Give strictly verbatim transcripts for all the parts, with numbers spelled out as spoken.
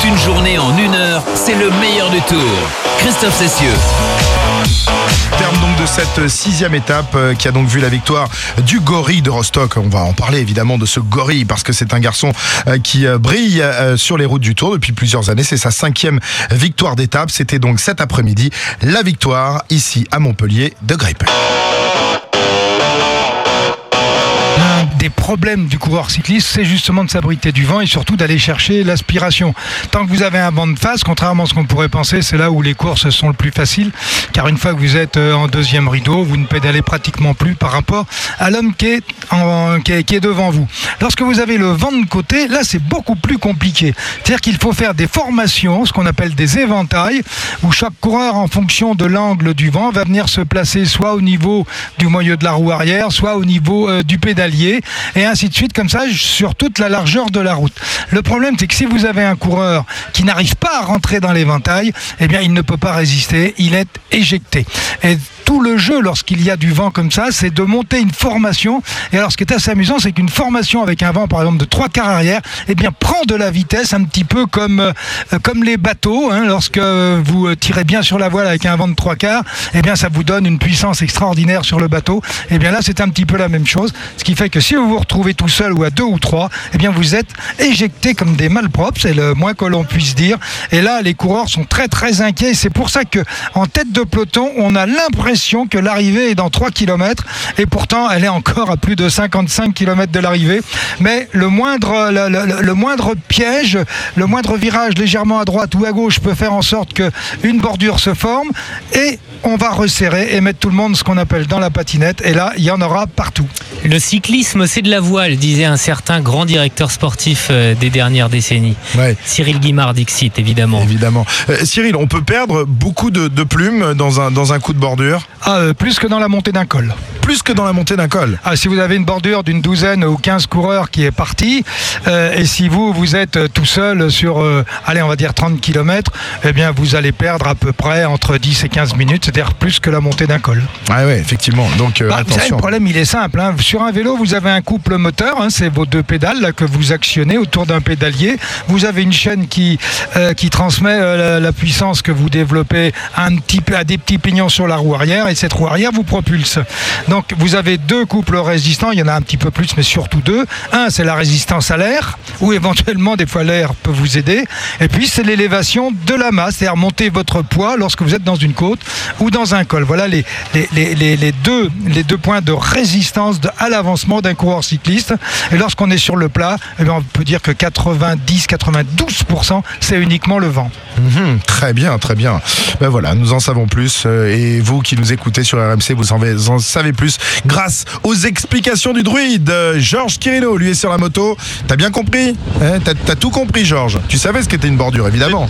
Une journée en une heure, c'est le meilleur du Tour. Christophe Cessieux. Terme donc de cette sixième étape euh, qui a donc vu la victoire du gorille de Rostock. On va en parler évidemment de ce gorille parce que c'est un garçon euh, qui euh, brille euh, sur les routes du Tour depuis plusieurs années. C'est sa cinquième victoire d'étape. C'était donc cet après-midi la victoire ici à Montpellier de Greipel. Des problèmes du coureur cycliste, c'est justement de s'abriter du vent et surtout d'aller chercher l'aspiration. Tant que vous avez un vent de face, contrairement à ce qu'on pourrait penser, c'est là où les courses sont le plus faciles, car une fois que vous êtes en deuxième rideau, vous ne pédalez pratiquement plus par rapport à l'homme qui est, en, qui est, qui est devant vous. Lorsque vous avez le vent de côté, là c'est beaucoup plus compliqué. C'est-à-dire qu'il faut faire des formations, ce qu'on appelle des éventails, où chaque coureur, en fonction de l'angle du vent, va venir se placer soit au niveau du moyeu de la roue arrière, soit au niveau euh, du pédalier, et ainsi de suite, comme ça, sur toute la largeur de la route. Le problème, c'est que si vous avez un coureur qui n'arrive pas à rentrer dans l'éventail, eh bien, il ne peut pas résister, il est éjecté. Et tout le jeu, lorsqu'il y a du vent comme ça, c'est de monter une formation. Et alors, ce qui est assez amusant, c'est qu'une formation avec un vent, par exemple, de trois quarts arrière, eh bien, prend de la vitesse, un petit peu comme, euh, comme les bateaux. Hein, lorsque vous tirez bien sur la voile avec un vent de trois quarts, eh bien, ça vous donne une puissance extraordinaire sur le bateau. Eh bien, là, c'est un petit peu la même chose. Ce qui fait que si vous vous retrouvez tout seul ou à deux ou trois, eh bien, vous êtes éjecté comme des malpropres. C'est le moins que l'on puisse dire. Et là, les coureurs sont très, très inquiets. C'est pour ça que, en tête de peloton, on a l'impression que l'arrivée est dans trois kilomètres et pourtant elle est encore à plus de cinquante-cinq kilomètres de l'arrivée, mais le moindre, le, le, le moindre piège, le moindre virage légèrement à droite ou à gauche peut faire en sorte qu'une bordure se forme et on va resserrer et mettre tout le monde ce qu'on appelle dans la patinette, et là il y en aura partout. Le cyclisme, c'est de la voile, disait un certain grand directeur sportif des dernières décennies. Ouais. Cyril Guimard Dixit, évidemment. Évidemment. Euh, Cyril, on peut perdre beaucoup de, de plumes dans un, dans un coup de bordure? Ah, euh, plus que dans la montée d'un col. Plus que dans la montée d'un col. Ah, si vous avez une bordure d'une douzaine ou quinze coureurs qui est partie, euh, et si vous, vous êtes tout seul sur, euh, allez, on va dire trente kilomètres, eh bien, vous allez perdre à peu près entre dix et quinze minutes, c'est-à-dire plus que la montée d'un col. Ah ouais, effectivement. Donc, euh, bah, attention. Vous savez, le problème, il est simple. Hein. Sur un vélo, vous avez un couple moteur, hein, c'est vos deux pédales là, que vous actionnez autour d'un pédalier. Vous avez une chaîne qui, euh, qui transmet euh, la, la puissance que vous développez à, un petit, à des petits pignons sur la roue arrière, et cette roue arrière vous propulse. Donc vous avez deux couples résistants, il y en a un petit peu plus, mais surtout deux. Un, c'est la résistance à l'air, où éventuellement des fois l'air peut vous aider. Et puis c'est l'élévation de la masse, c'est-à-dire monter votre poids lorsque vous êtes dans une côte ou dans un col. Voilà les, les, les, les, les, deux, les deux points de résistance de, à l'avancement d'un coureur cycliste. Et lorsqu'on est sur le plat, eh bien, on peut dire que quatre-vingt-dix à quatre-vingt-douze pour cent c'est uniquement le vent. Mmh, très bien, très bien. Ben voilà, nous en savons plus, euh, et vous qui nous écoutez sur R M C, vous en, en savez plus grâce aux explications du druide. Georges Quirino, lui, est sur la moto. T'as bien compris, hein? T'as, t'as tout compris, Georges. Tu savais ce qu'était une bordure, évidemment.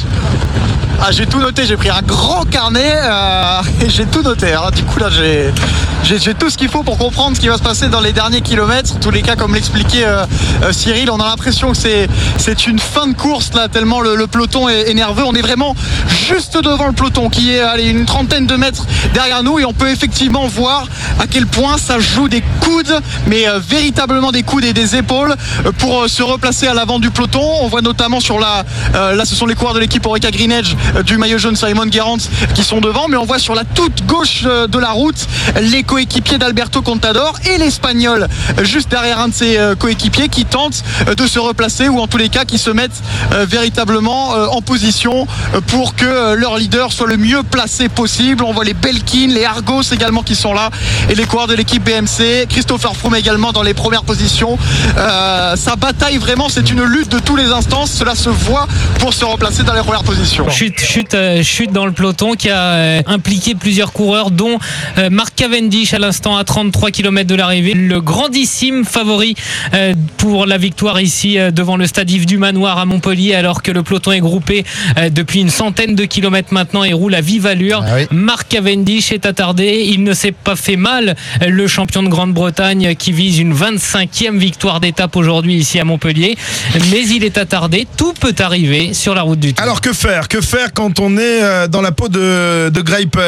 Ah, j'ai tout noté, j'ai pris un grand carnet euh, et j'ai tout noté. Alors, du coup là j'ai, j'ai, j'ai tout ce qu'il faut pour comprendre ce qui va se passer dans les derniers kilomètres. En tous les cas, comme l'expliquait euh, euh, Cyril, on a l'impression que c'est, c'est une fin de course là, tellement le, le peloton est, est nerveux. On est vraiment juste devant le peloton qui est allez, une trentaine de mètres derrière nous, et on peut effectivement voir à quel point ça joue des coudes, mais euh, véritablement des coudes et des épaules euh, pour euh, se replacer à l'avant du peloton. On voit notamment sur la euh, là ce sont les coureurs de l'équipe Orica Green Edge du maillot jaune Simon Gerrans qui sont devant, mais on voit sur la toute gauche de la route les coéquipiers d'Alberto Contador et l'Espagnol juste derrière un de ses coéquipiers qui tentent de se replacer, ou en tous les cas qui se mettent véritablement en position pour que leur leader soit le mieux placé possible. On voit les Belkin, les Argos également qui sont là, et les coureurs de l'équipe B M C, Christopher Froome également dans les premières positions. Euh, ça bataille vraiment, c'est une lutte de tous les instants, cela se voit pour se replacer dans les premières positions. Chute, chute, euh, chute dans le peloton qui a euh, impliqué plusieurs coureurs, dont euh, Mark Cavendish à l'instant à trente-trois kilomètres de l'arrivée, le grandissime favori euh, pour la victoire ici euh, devant le stade Yves du Manoir à Montpellier, alors que le peloton est groupé euh, depuis une centaine de kilomètres maintenant et roule à vive allure. Ah oui. Mark Cavendish est attardé, il ne s'est pas fait mal, le champion de Grande-Bretagne qui vise une vingt-cinquième victoire d'étape aujourd'hui ici à Montpellier, mais il est attardé, tout peut arriver sur la route du Tour. Alors que faire, que faire quand on est dans la peau de, de Greipel?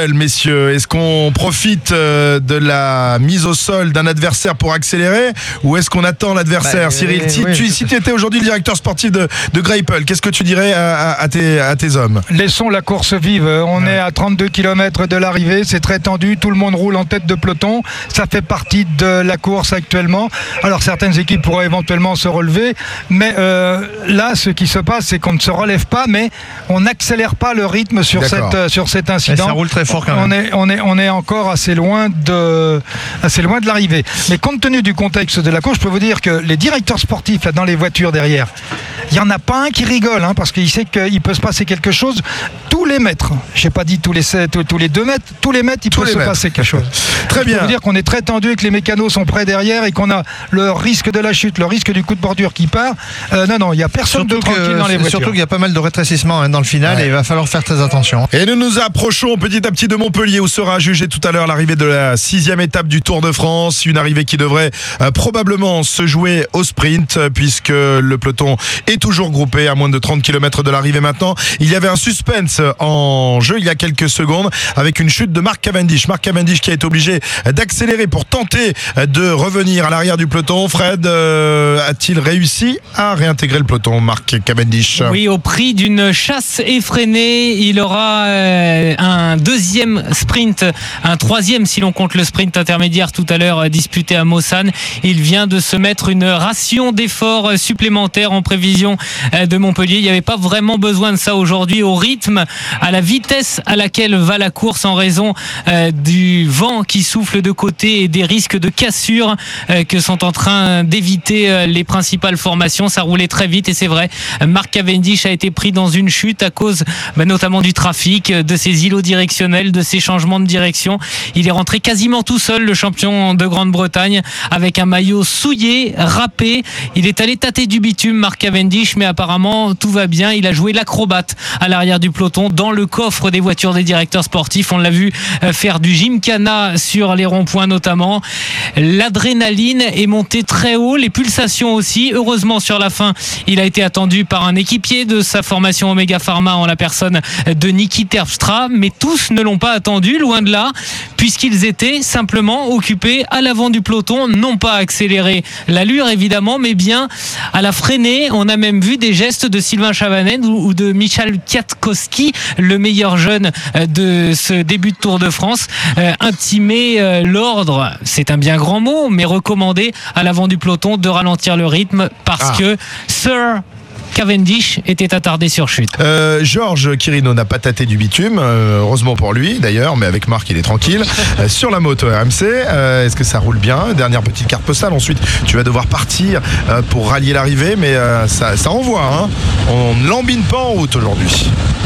duel, messieurs. Est-ce qu'on profite de la mise au sol d'un adversaire pour accélérer ou est-ce qu'on attend l'adversaire? bah, Cyril, si, oui, tu, si tu étais aujourd'hui le directeur sportif de, de Greipel, qu'est-ce que tu dirais à, à, à, tes, à tes hommes? Laissons la course vive. On ouais. est à trente-deux kilomètres de l'arrivée, c'est très tendu, tout le monde roule en tête de peloton. Ça fait partie de la course actuellement. Alors certaines équipes pourraient éventuellement se relever, mais euh, là, ce qui se passe, c'est qu'on ne se relève pas, mais on n'accélère pas le rythme sur, cette, sur cet incident. Et ça roule très fort quand même. On est, on est, on est encore assez loin de, assez loin de l'arrivée. Mais compte tenu du contexte de la course, je peux vous dire que les directeurs sportifs là, dans les voitures derrière, il n'y en a pas un qui rigole, hein, parce qu'il sait qu'il peut se passer quelque chose tous les mètres. Je n'ai pas dit tous les, tous, tous les deux mètres, tous les mètres, il tous peut se mètres. passer quelque chose. Très bien. Je peux vous dire qu'on est très tendu et que les mécanos sont prêts derrière et qu'on a le risque de la chute, le risque du coup de bordure qui part. Euh, non, non, il n'y a personne surtout de tranquille que, dans les voitures. Surtout qu'il y a pas mal de rétrécissement hein, dans le final ouais. et il va falloir faire très attention. Et nous nous approchons petit à petit de Montpellier où sera jugée tout à l'heure l'arrivée de la sixième étape du Tour de France. Une arrivée qui devrait euh, probablement se jouer au sprint euh, puisque le peloton est toujours groupé à moins de trente kilomètres de l'arrivée maintenant. Il y avait un suspense en jeu il y a quelques secondes avec une chute de Mark Cavendish. Mark Cavendish qui a été obligé d'accélérer pour tenter de revenir à l'arrière du peloton. Fred, euh, a-t-il réussi à réintégrer le peloton, Mark Cavendish? Oui, au prix d'une chasse effrénée, il aura euh, un deuxième sprint, un troisième si l'on compte le sprint intermédiaire tout à l'heure euh, disputé à Mossane. Il vient de se mettre une ration d'efforts supplémentaires en prévision euh, de Montpellier. Il n'y avait pas vraiment besoin de ça aujourd'hui au rythme, à la vitesse à laquelle va la course en raison euh, du vent qui souffle de côté et des risques de cassure euh, que sont en train d'éviter euh, les principales formations. Ça roulait très vite et c'est vrai, Mark Cavendish a été pris dans une chute à cause bah, notamment du trafic, de ses îlots directionnels, de ses changements de direction. Il est rentré quasiment tout seul, le champion de Grande-Bretagne, avec un maillot souillé, râpé. Il est allé tâter du bitume, Mark Cavendish, mais apparemment tout va bien. Il a joué l'acrobate à l'arrière du peloton dans le coffre des voitures des directeurs sportifs. On l'a vu faire du gymkhana sur les ronds-points notamment. L'adrénaline est montée très haut, les pulsations aussi. Heureusement sur la fin, il a été attendu par un équipier de sa formation Omega Pharma en la personne de Niki Terpstra, mais tous ne l'ont pas attendu, loin de là, puisqu'ils étaient simplement occupés à l'avant du peloton, non pas à accélérer l'allure évidemment, mais bien à la freiner. On a même vu des gestes de Sylvain Chavanel ou de Michal Kwiatkowski, le meilleur jeune de ce début de Tour de France, euh, intimer euh, l'ordre, c'est un bien grand mot, mais recommander à l'avant du peloton de ralentir le rythme parce ah. que Sir Cavendish était attardé sur chute. Euh, Georges Quirino n'a pas tâté du bitume, euh, heureusement pour lui d'ailleurs, mais avec Marc il est tranquille. Euh, sur la moto R M C, euh, est-ce que ça roule bien? Dernière petite carte postale, ensuite tu vas devoir partir euh, pour rallier l'arrivée, mais euh, ça, ça envoie, hein. On ne lambine pas en route aujourd'hui.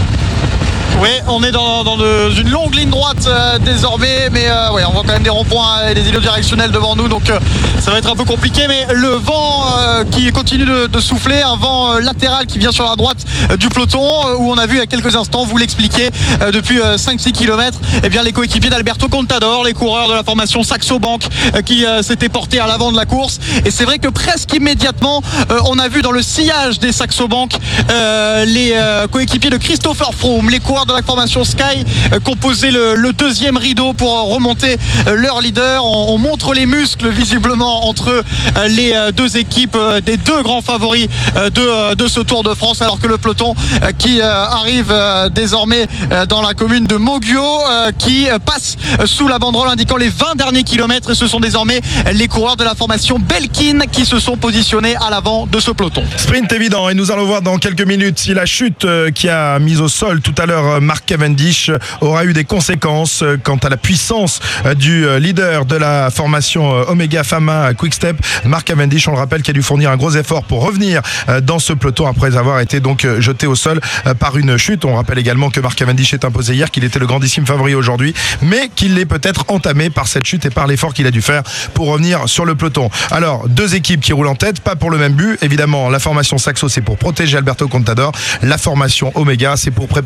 Oui, on est dans, dans de, une longue ligne droite euh, désormais, mais euh, ouais, on voit quand même des ronds-points et des îlots directionnels devant nous, donc euh, ça va être un peu compliqué, mais le vent euh, qui continue de, de souffler, un vent euh, latéral qui vient sur la droite euh, du peloton, euh, où on a vu il y a quelques instants, vous l'expliquez, euh, depuis euh, cinq six kilomètres, eh bien les coéquipiers d'Alberto Contador, les coureurs de la formation Saxo Bank euh, qui euh, s'étaient portés à l'avant de la course, et c'est vrai que presque immédiatement, euh, on a vu dans le sillage des Saxo Bank euh, les euh, coéquipiers de Christopher Froome, les coureurs de la formation Sky euh, composer le, le deuxième rideau pour remonter euh, leur leader. On, on montre les muscles visiblement entre euh, les euh, deux équipes euh, des deux grands favoris euh, de, euh, de ce Tour de France, alors que le peloton euh, qui euh, arrive euh, désormais euh, dans la commune de Moggio euh, qui euh, passe euh, sous la banderole indiquant les vingt derniers kilomètres, et ce sont désormais les coureurs de la formation Belkin qui se sont positionnés à l'avant de ce peloton. Sprint évident, et nous allons voir dans quelques minutes si la chute euh, qui a mis au sol tout à l'heure Mark Cavendish aura eu des conséquences quant à la puissance du leader de la formation Omega Pharma Quick-Step, Mark Cavendish, on le rappelle, qui a dû fournir un gros effort pour revenir dans ce peloton après avoir été donc jeté au sol par une chute. On rappelle également que Mark Cavendish est imposé hier, qu'il était le grandissime favori aujourd'hui, mais qu'il l'est peut-être entamé par cette chute et par l'effort qu'il a dû faire pour revenir sur le peloton. Alors, deux équipes qui roulent en tête, pas pour le même but. Évidemment, la formation Saxo, c'est pour protéger Alberto Contador. La formation Omega, c'est pour préparer le sprint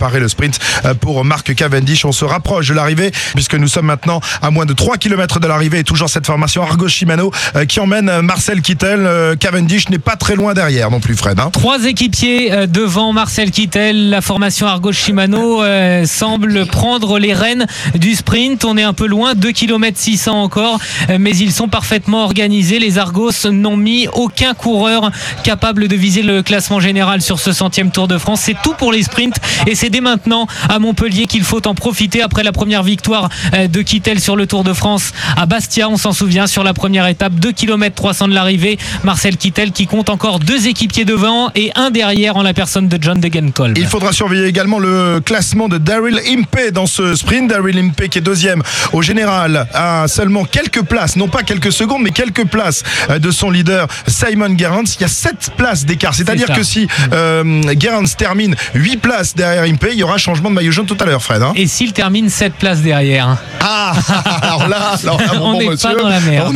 sprint pour Mark Cavendish. On se rapproche de l'arrivée puisque nous sommes maintenant à moins de trois kilomètres de l'arrivée et toujours cette formation Argo Shimano qui emmène Marcel Kittel. Cavendish n'est pas très loin derrière non plus, Fred. Hein. Trois équipiers devant Marcel Kittel. La formation Argo Shimano euh, semble prendre les rênes du sprint. On est un peu loin, deux kilomètres six cents encore, mais ils sont parfaitement organisés. Les Argos n'ont mis aucun coureur capable de viser le classement général sur ce centième Tour de France. C'est tout pour les sprints et c'est dès maintenant à Montpellier qu'il faut en profiter après la première victoire de Kittel sur le Tour de France à Bastia. On s'en souvient, sur la première étape, deux kilomètres trois cents de l'arrivée. Marcel Kittel qui compte encore deux équipiers devant et un derrière en la personne de John Degenkolb. Il faudra surveiller également le classement de Daryl Impey dans ce sprint. Daryl Impey qui est deuxième au général à seulement quelques places, non pas quelques secondes, mais quelques places de son leader Simon Gerrans. Il y a sept places d'écart. C'est-à-dire C'est que si euh, Gerrans termine huit places derrière Impey, il y aura changement de maillot jaune tout à l'heure, Fred. Hein. Et s'il termine sept places derrière? Ah, alors là, alors là bon, on n'est bon, pas dans la merde.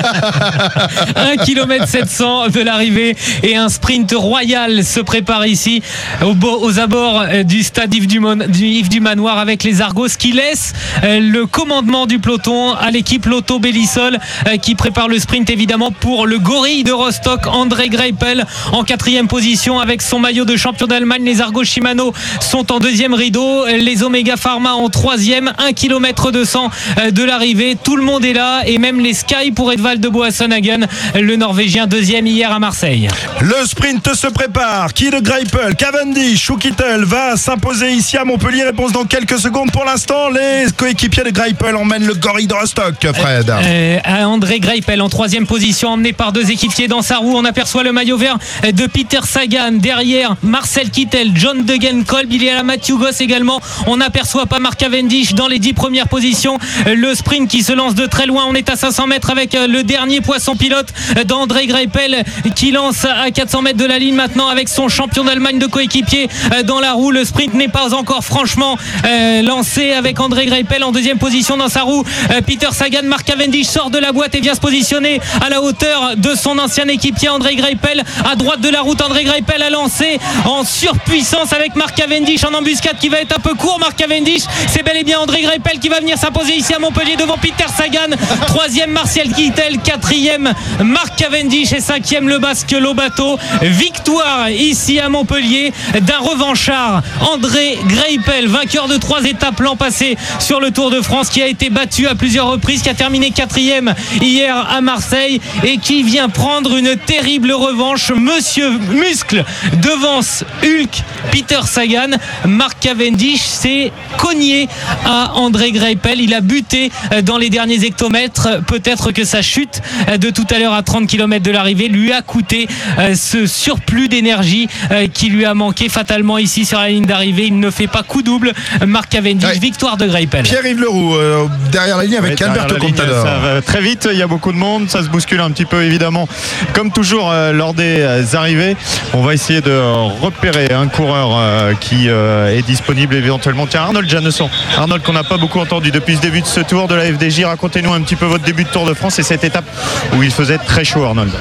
un kilomètre sept cents de l'arrivée et un sprint royal se prépare ici aux, aux abords du stade Yves du, Mon, du Yves du Manoir avec les Argos qui laissent le commandement du peloton à l'équipe Lotto Bellisol qui prépare le sprint évidemment pour le gorille de Rostock. André Greipel en quatrième position avec son maillot de champion d'Allemagne. Les Argos Shimano sont en deuxième rideau, les Omega Pharma en troisième. un kilomètre deux cents de l'arrivée, tout le monde est là et même les Sky pour Edvald de Boasson-Hagen, le Norvégien deuxième hier à Marseille. Le sprint se prépare. Qui de Greipel, Cavendish ou Kittel va s'imposer ici à Montpellier? Réponse dans quelques secondes. Pour l'instant, les coéquipiers de Greipel emmènent le gorille de Rostock, Fred. Euh, euh, André Greipel en troisième position, emmené par deux équipiers dans sa roue. On aperçoit le maillot vert de Peter Sagan. Derrière, Marcel Kittel, John Degenkolb. Il y a la Matthew Goss également. On n'aperçoit pas Mark Cavendish dans les dix premières positions. Le sprint qui se lance de très loin. On est à cinq cents mètres avec le dernier poisson pilote d'André Greipel qui lance à quatre cents mètres de la ligne maintenant avec son champion d'Allemagne de coéquipier dans la roue. Le sprint n'est pas encore franchement euh, lancé avec André Greipel en deuxième position dans sa roue. Euh, Peter Sagan, Mark Cavendish sort de la boîte et vient se positionner à la hauteur de son ancien équipier André Greipel. À droite de la route, André Greipel a lancé en surpuissance avec Mark Cavendish en embuscade qui va être un peu court. Mark Cavendish, c'est bel et bien André Greipel qui va venir s'imposer ici à Montpellier devant Peter Sagan. Troisième, Marcel Kittel. Quatrième, Mark Cavendish. Et cinquième, le Basque Lobato. Victoire ici à Montpellier d'un revanchard, André Greipel, vainqueur de trois étapes l'an passé sur le Tour de France, qui a été battu à plusieurs reprises, qui a terminé quatrième hier à Marseille et qui vient prendre une terrible revanche. Monsieur Muscle devance Hulk Peter Sagan. Mark Cavendish s'est cogné à André Greipel. Il a buté dans les derniers hectomètres. Peut-être que sa chute de tout à l'heure à trente kilomètres de l'arrivée lui a coûté ce surplus d'énergie qui lui a manqué fatalement ici sur la ligne d'arrivée. Il ne fait pas coup double. Mark Cavendish, ouais. Victoire de Greipel. Pierre-Yves Leroux euh, derrière la ligne avec ouais, Alberto Contador. Ça va très vite, il y a beaucoup de monde, ça se bouscule un petit peu évidemment comme toujours euh, lors des euh, arrivées. On va essayer de repérer un coureur euh, qui euh, est disponible éventuellement. Tiens, Arnold Janesson, Arnold qu'on n'a pas beaucoup entendu depuis ce début de ce tour de la F D J. Racontez-nous un petit peu votre début de Tour de France et cette étape où il faisait très chaud, Arnold.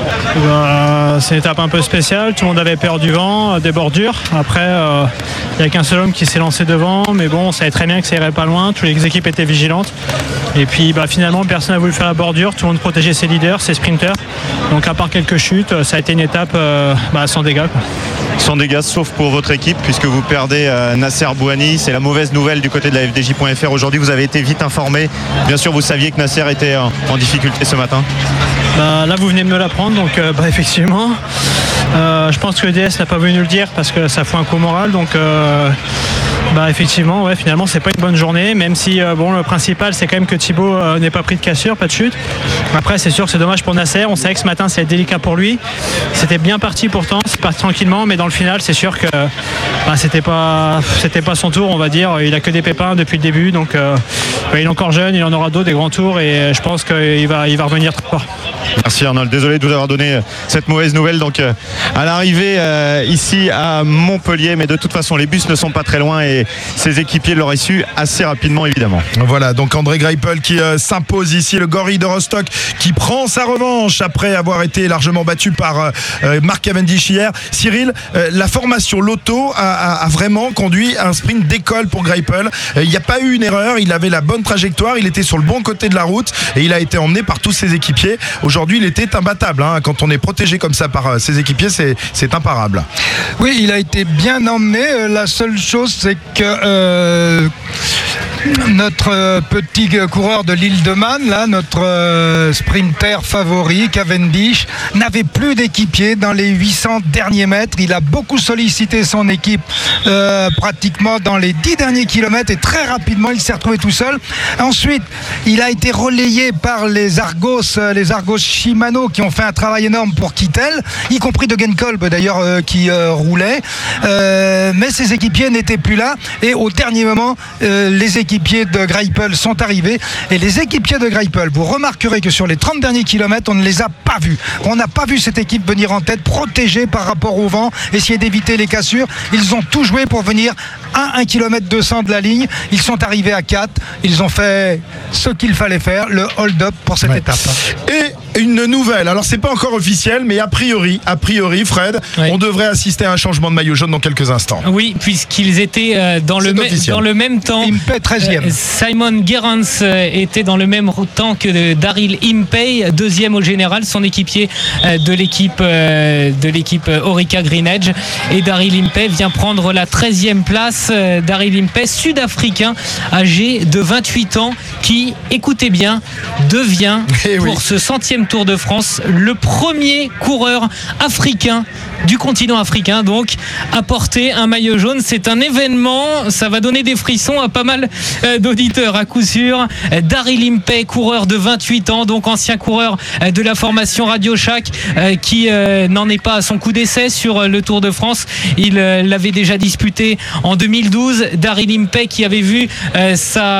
Euh, c'est une étape un peu spéciale, tout le monde avait peur du vent, des bordures. Après, il euh, n'y a qu'un seul homme qui s'est lancé devant, mais bon, on savait très bien que ça irait pas loin, toutes les équipes étaient vigilantes. Et puis bah, finalement, personne n'a voulu faire la bordure, tout le monde protégeait ses leaders, ses sprinters. Donc à part quelques chutes, ça a été une étape euh, bah, sans dégâts, quoi. Sans dégâts, sauf pour votre équipe, puisque vous perdez euh, Nasser Bouhanni. C'est la mauvaise nouvelle du côté de la F D J point F R. Aujourd'hui, vous avez été vite informé. Bien sûr, vous saviez que Nasser était en, en difficulté ce matin. Bah, là, vous venez de me l'apprendre, donc euh, bah, effectivement. Euh, je pense que le D S n'a pas voulu nous le dire parce que ça fout un coup moral. Donc, euh, bah, effectivement, ouais, finalement, c'est pas une bonne journée. Même si, euh, bon, le principal, c'est quand même que Thibaut euh, n'ait pas pris de cassure, pas de chute. Après, c'est sûr que c'est dommage pour Nasser. On savait que ce matin, ça allait être délicat pour lui. C'était bien parti pourtant, c'est parti tranquillement, mais dans le final, c'est sûr que bah, c'était pas, c'était pas son tour, on va dire. Il a que des pépins depuis le début, donc euh, bah, il est encore jeune, il en aura d'autres, des grands tours, et je pense qu'il va, il va revenir très fort. Merci Arnold, désolé de vous avoir donné cette mauvaise nouvelle. Donc euh, à l'arrivée euh, ici à Montpellier, mais de toute façon les bus ne sont pas très loin et ses équipiers l'auraient su assez rapidement évidemment. Voilà, donc André Greipel qui euh, s'impose ici, le gorille de Rostock qui prend sa revanche après avoir été largement battu par euh, Mark Cavendish hier. Cyril, euh, la formation Lotto a, a, a vraiment conduit à un sprint d'école pour Greipel. Il n'y a pas eu une erreur, il avait la bonne trajectoire, il était sur le bon côté de la route et il a été emmené par tous ses équipiers. Aujourd'hui, il était imbattable. Hein. Quand on est protégé comme ça par euh, ses équipiers, c'est, c'est imparable. Oui, il a été bien emmené. La seule chose, c'est que euh, notre euh, petit coureur de l'île de Man, là, notre euh, sprinter favori, Cavendish, n'avait plus d'équipier dans les huit cents derniers mètres. Il a beaucoup sollicité son équipe euh, pratiquement dans les dix derniers kilomètres et très rapidement, il s'est retrouvé tout seul. Ensuite, il a été relayé par les Argos, euh, les Argos Shimano qui ont fait un travail énorme pour Kittel, y compris de Genkolb d'ailleurs euh, qui euh, roulait. Euh, mais ses équipiers n'étaient plus là et au dernier moment, euh, les équipiers de Greipel sont arrivés et les équipiers de Greipel, vous remarquerez que sur les trente derniers kilomètres, on ne les a pas vus. On n'a pas vu cette équipe venir en tête, protégée par rapport au vent, essayer d'éviter les cassures. Ils ont tout joué pour venir à un kilomètre deux cents de la ligne. Ils sont arrivés à quatre. Ils ont fait ce qu'il fallait faire, le hold-up pour cette ouais. étape. Et une nouvelle, alors c'est pas encore officiel, mais a priori, a priori, Fred, oui. on devrait assister à un changement de maillot jaune dans quelques instants. Oui, puisqu'ils étaient euh, dans, le me- dans le même temps. Impey treizième. Euh, Simon Gerrans euh, était dans le même temps que Daryl Impey, deuxième au général, son équipier euh, de l'équipe euh, de l'équipe euh, Orica Green Edge. Et Daryl Impey vient prendre la treizième place. Euh, Daryl Impey, sud-africain, âgé de vingt-huit ans, qui, écoutez bien, devient eh oui. pour ce centième Tour de France le premier coureur africain du continent africain donc à porter un maillot jaune. C'est un événement, ça va donner des frissons à pas mal euh, d'auditeurs à coup sûr. Daryl Impey, coureur de vingt-huit ans, donc ancien coureur euh, de la formation Radio Shack, euh, qui euh, n'en est pas à son coup d'essai sur euh, le Tour de France. Il euh, l'avait déjà disputé en deux mille douze. Daryl Impey qui avait vu euh,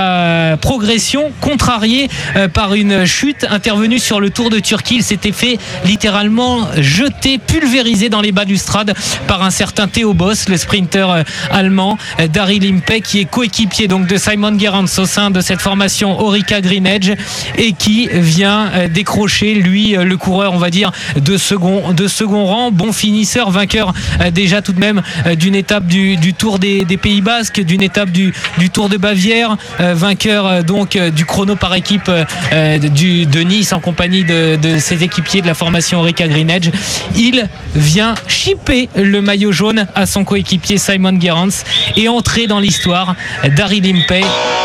sa progression contrariée euh, par une chute intervenue sur le Tour de Turquie. Il s'était fait littéralement jeter, pulvérisé dans les balustrades par un certain Theo Boss, le sprinter euh, allemand. euh, Daryl Impey qui est coéquipier donc de Simon Gerrans au sein de cette formation Orica Green Edge et qui vient euh, décrocher lui euh, le coureur on va dire de second, de second rang, bon finisseur, vainqueur euh, déjà tout de même euh, d'une étape du, du Tour des, des Pays Basques, d'une étape du, du Tour de Bavière, euh, vainqueur euh, donc euh, du chrono par équipe euh, du, de Nice en compagnie de, de ses équipiers de la formation Orica Green Edge. Il vient chipper le maillot jaune à son coéquipier Simon Gerrans et entrer dans l'histoire. Daryl Impey.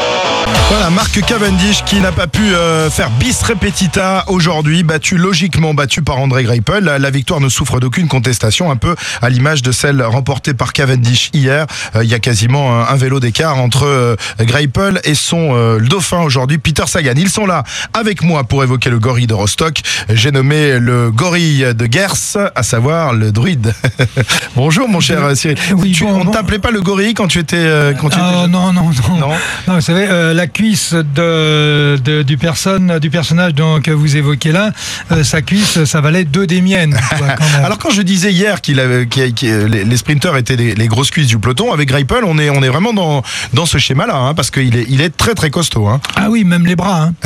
Voilà, Mark Cavendish qui n'a pas pu euh, faire bis repetita aujourd'hui, battu logiquement battu par André Greipel. La, la victoire ne souffre d'aucune contestation, un peu à l'image de celle remportée par Cavendish hier. Euh, il y a quasiment un, un vélo d'écart entre euh, Greipel et son euh, dauphin aujourd'hui, Peter Sagan. Ils sont là avec moi pour évoquer le gorille de Rostock. J'ai nommé le gorille de Gers, à savoir le druide. Bonjour mon cher euh, Cyril. Oui, tu, bon, on bon. t'appelait pas le gorille quand tu étais euh, quand tu Ah, étais jeune? non, non, non, Non. non. Vous savez, euh, la cuisse de, de- du, personne, du personnage donc, que vous évoquez là, euh, sa cuisse, ça valait deux des miennes. quoi, quand même. Alors quand je disais hier qu'il avait, qu'il- qu'il- les, les sprinteurs étaient les, les grosses cuisses du peloton, avec Greipel, on est, on est vraiment dans, dans ce schéma-là, hein, parce qu'il est, il est très très costaud. Hein. Ah oui, même les bras, hein.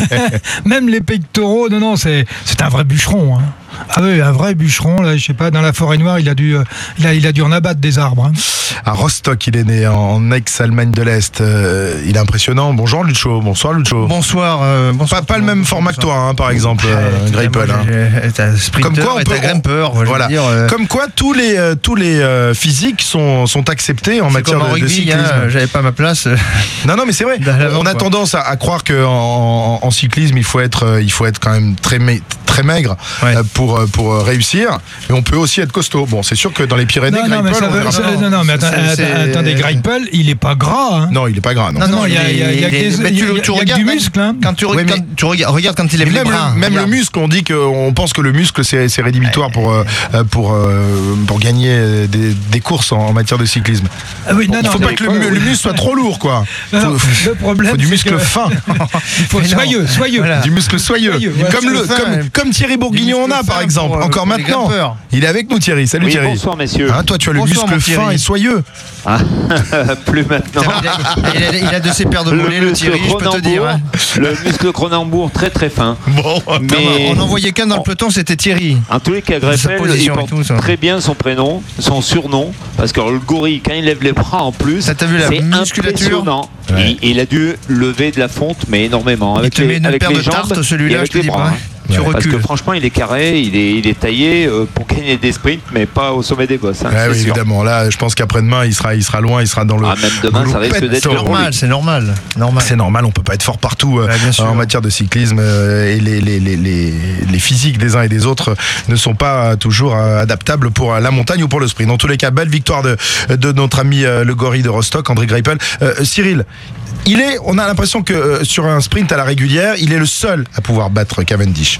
Même les pectoraux, non, non, c'est, c'est un vrai bûcheron. Hein. Ah oui, un vrai bûcheron, là, je sais pas, dans la forêt noire, il a dû, euh, il a, il a dû en abattre des arbres. Hein. À Rostock, il est né en ex-Allemagne de l'Est. Euh, il est impressionnant. Bonjour Lucho. Bonsoir Lucho. Bonsoir. euh, bonsoir Pas, pas le même format que toi, hein, par exemple, euh, Greipel. Hein. T'es un sprinter, Comme quoi, on et peut- t'es un grimpeur. je veux Voilà. dire, euh, Comme quoi, tous les, euh, tous les euh, physiques sont, sont acceptés en c'est matière comme en de, de rugby, cyclisme. hein, j'avais pas ma place. Non, non, mais c'est vrai. Dans l'avant, On a quoi. tendance à, à croire que en, en, en cyclisme, il faut être, euh, il faut être quand même très, ma- très maigre Ouais. euh, pour, euh, pour euh, réussir. Mais on peut aussi être costaud. Bon, c'est sûr que dans les Pyrénées, Non, non, mais, Greipel, ça on veut- verra ça- pas. non, non, mais attends- C'est- c'est- attends- attendez, Greipel, il est pas gras. Hein. Non, il est pas gras. Non. Non, non, il y a, il y a- il y a que il est- des- mais il y a- tu- il y a tu que regardes du même- muscle. Hein. Quand tu, re- Oui, mais- quand tu regardes, regarde quand il Mais lève les même, bras. le, même le regarde. muscle, on dit qu'on pense que le muscle c'est, c'est rédhibitoire pour, euh, pour, euh, pour gagner des, des courses en, en matière de cyclisme. Ah oui, non, Il non, faut mais- pas que le, le muscle soit trop lourd, quoi. Non, non, Faut, le problème, faut du c'est muscle que- fin, Il faut Mais non. soyeux, soyeux. Voilà. du muscle soyeux, Soyeux, voilà. comme le Muscle fin, comme, comme comme Thierry Bourguignon en a par exemple, pour, encore pour les maintenant. grimpeurs. Il est avec nous Thierry, salut Oui, Thierry. bonsoir messieurs. Hein, toi tu as le Bonsoir, muscle mon Thierry. fin et soyeux. Ah, plus maintenant. Il a, il a- il a de ses paires de mollets, le muscle Thierry, je peux te dire. hein. le muscle Cronenbourg très très fin. Bon, Mais On n'en voyait qu'un dans le peloton, c'était Thierry. en tous les cas, Sa Greipel, il position et porte tout, ça. très bien son prénom, son surnom, parce que le gorille, quand il lève les bras en plus, Ça, t'as vu la c'est musculature impressionnant. Ouais. Il, il a dû lever de la fonte, mais énormément. Il Avec te les, met une avec paire les de jambes tartes, et celui-là, avec je te les dis bras, pas. hein. Tu Parce que recules. franchement, il est carré, il est, il est taillé euh, pour gagner des sprints, mais pas au sommet des bosses. Hein, Ouais, c'est oui, sûr. évidemment. Là, je pense qu'après-demain, il sera, il sera loin, il sera dans le. Ah, même demain, ça risque d'être Gruppetto. le Normal, c'est normal. normal. C'est normal, on peut pas être fort partout euh, Ouais, bien sûr. en matière de cyclisme euh, et les, les, les, les, les physiques des uns et des autres ne sont pas euh, toujours euh, adaptables pour euh, la montagne ou pour le sprint. Dans tous les cas, belle victoire de, de notre ami euh, le gorille de Rostock, André Greipel. Euh, Cyril, il est, on a l'impression que euh, sur un sprint à la régulière, il est le seul à pouvoir battre Cavendish.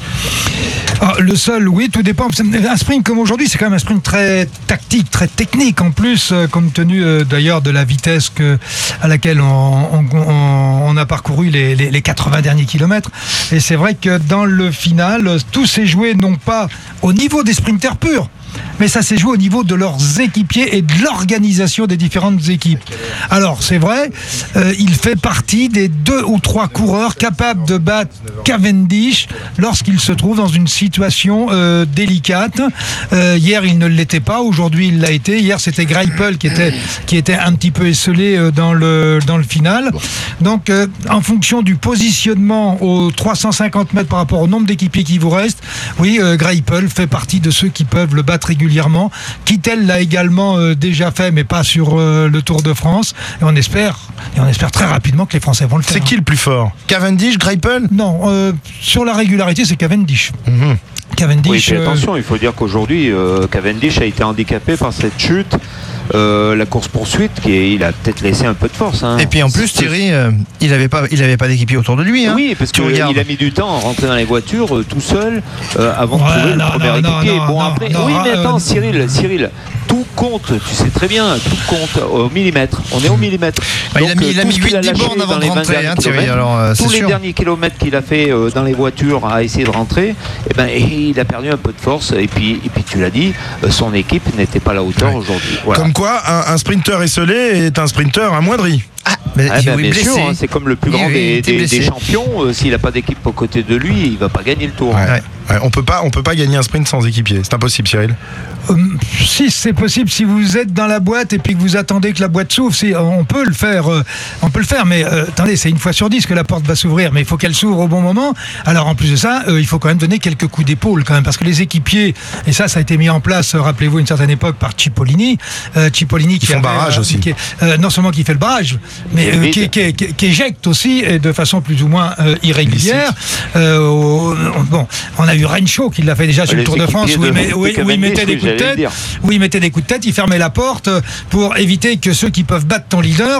Ah, le seul, oui, tout dépend. Un sprint comme aujourd'hui, c'est quand même un sprint très tactique, très technique en plus, euh, compte tenu euh, d'ailleurs de la vitesse que, à laquelle on, on- on- on a parcouru les, les- les quatre-vingts derniers kilomètres. Et c'est vrai que dans le final, euh, tout s'est joué non pas au niveau des sprinters purs, mais ça s'est joué au niveau de leurs équipiers et de l'organisation des différentes équipes. Alors, c'est vrai, euh, il fait partie des deux ou trois coureurs capables de battre Cavendish lorsqu'il se trouve dans une situation euh, délicate. Euh, hier, il ne l'était pas, aujourd'hui, il l'a été. Hier, c'était Greipel qui était, qui était un petit peu esselé euh, dans le, dans le final. Donc, euh, en fonction du positionnement aux trois cent cinquante mètres par rapport au nombre d'équipiers qui vous restent, oui, euh, Greipel fait partie de ceux qui peuvent le battre régulièrement. Kittel l'a également euh, déjà fait, mais pas sur euh, le Tour de France. Et on espère, et on espère très rapidement que les Français vont le faire. C'est qui le plus fort? Cavendish, Greipel? Non, euh, sur la régularité, c'est Cavendish. Mhm. Cavendish. Oui, puis euh, attention, il faut dire qu'aujourd'hui, euh, Cavendish a été handicapé par cette chute. Euh, la course-poursuite, qui est- il a peut-être laissé un peu de force. Hein. Et puis en plus, C'est- Thierry, euh, il n'avait pas, il avait pas d'équipier autour de lui. Hein. Oui, parce Tu qu'il regardes. a mis du temps à rentrer dans les voitures euh, tout seul euh, avant de Ouais, trouver non, le premier non, équipier. non, bon, non, après, non, oui, mais euh, attends, euh, Cyril, Cyril, tout compte, tu sais très bien, tout compte au millimètre. On est au millimètre. Bah, il a Donc, mis, il euh, a tout mis ce qu'il huit dix lâché bornes avant dans de les vingt rentrer, derniers hein, Thierry. kilomètres, Alors, euh, c'est tous les sûr. derniers kilomètres qu'il a fait euh, dans les voitures à essayer de rentrer, eh ben, et il a perdu un peu de force. Et puis, et puis tu l'as dit, euh, son équipe n'était pas à la hauteur Ouais. aujourd'hui. Voilà. Comme quoi, un, un sprinter esselé est un sprinter amoindri. Mais Ah il ben, est bien blessé. sûr, hein, c'est comme le plus Oui, grand oui, il des, était des- blessé. des champions. euh, S'il n'a pas d'équipe aux côtés de lui, il va pas gagner le tour. Ouais. Ouais. Ouais, on peut pas, on peut pas gagner un sprint sans équipier. C'est impossible, Cyril. Euh, si c'est possible, si vous êtes dans la boîte et puis que vous attendez que la boîte s'ouvre, si, on peut le faire, euh, on peut le faire. Mais euh, attendez, c'est une fois sur dix que la porte va s'ouvrir, mais il faut qu'elle s'ouvre au bon moment. Alors en plus de ça, euh, il faut quand même donner quelques coups d'épaule quand même, parce que les équipiers, et ça, ça a été mis en place, euh, rappelez-vous, à une certaine époque par Cipollini, euh, Cipollini qui font avait, barrage euh, aussi. qui est- euh, non seulement qui fait le barrage, mais euh, Vide. qui, qui, qui- qui éjecte aussi et de façon plus ou moins euh, irrégulière. Euh, au- bon, on a eu Rencho qui l'a fait déjà sur Les le Tour de France équipiers où il, de- met- de où il- où il Cavendish, mettait des oui, coups de j'allais le tête. dire. Où il mettait des coups de tête, il fermait la porte pour éviter que ceux qui peuvent battre ton leader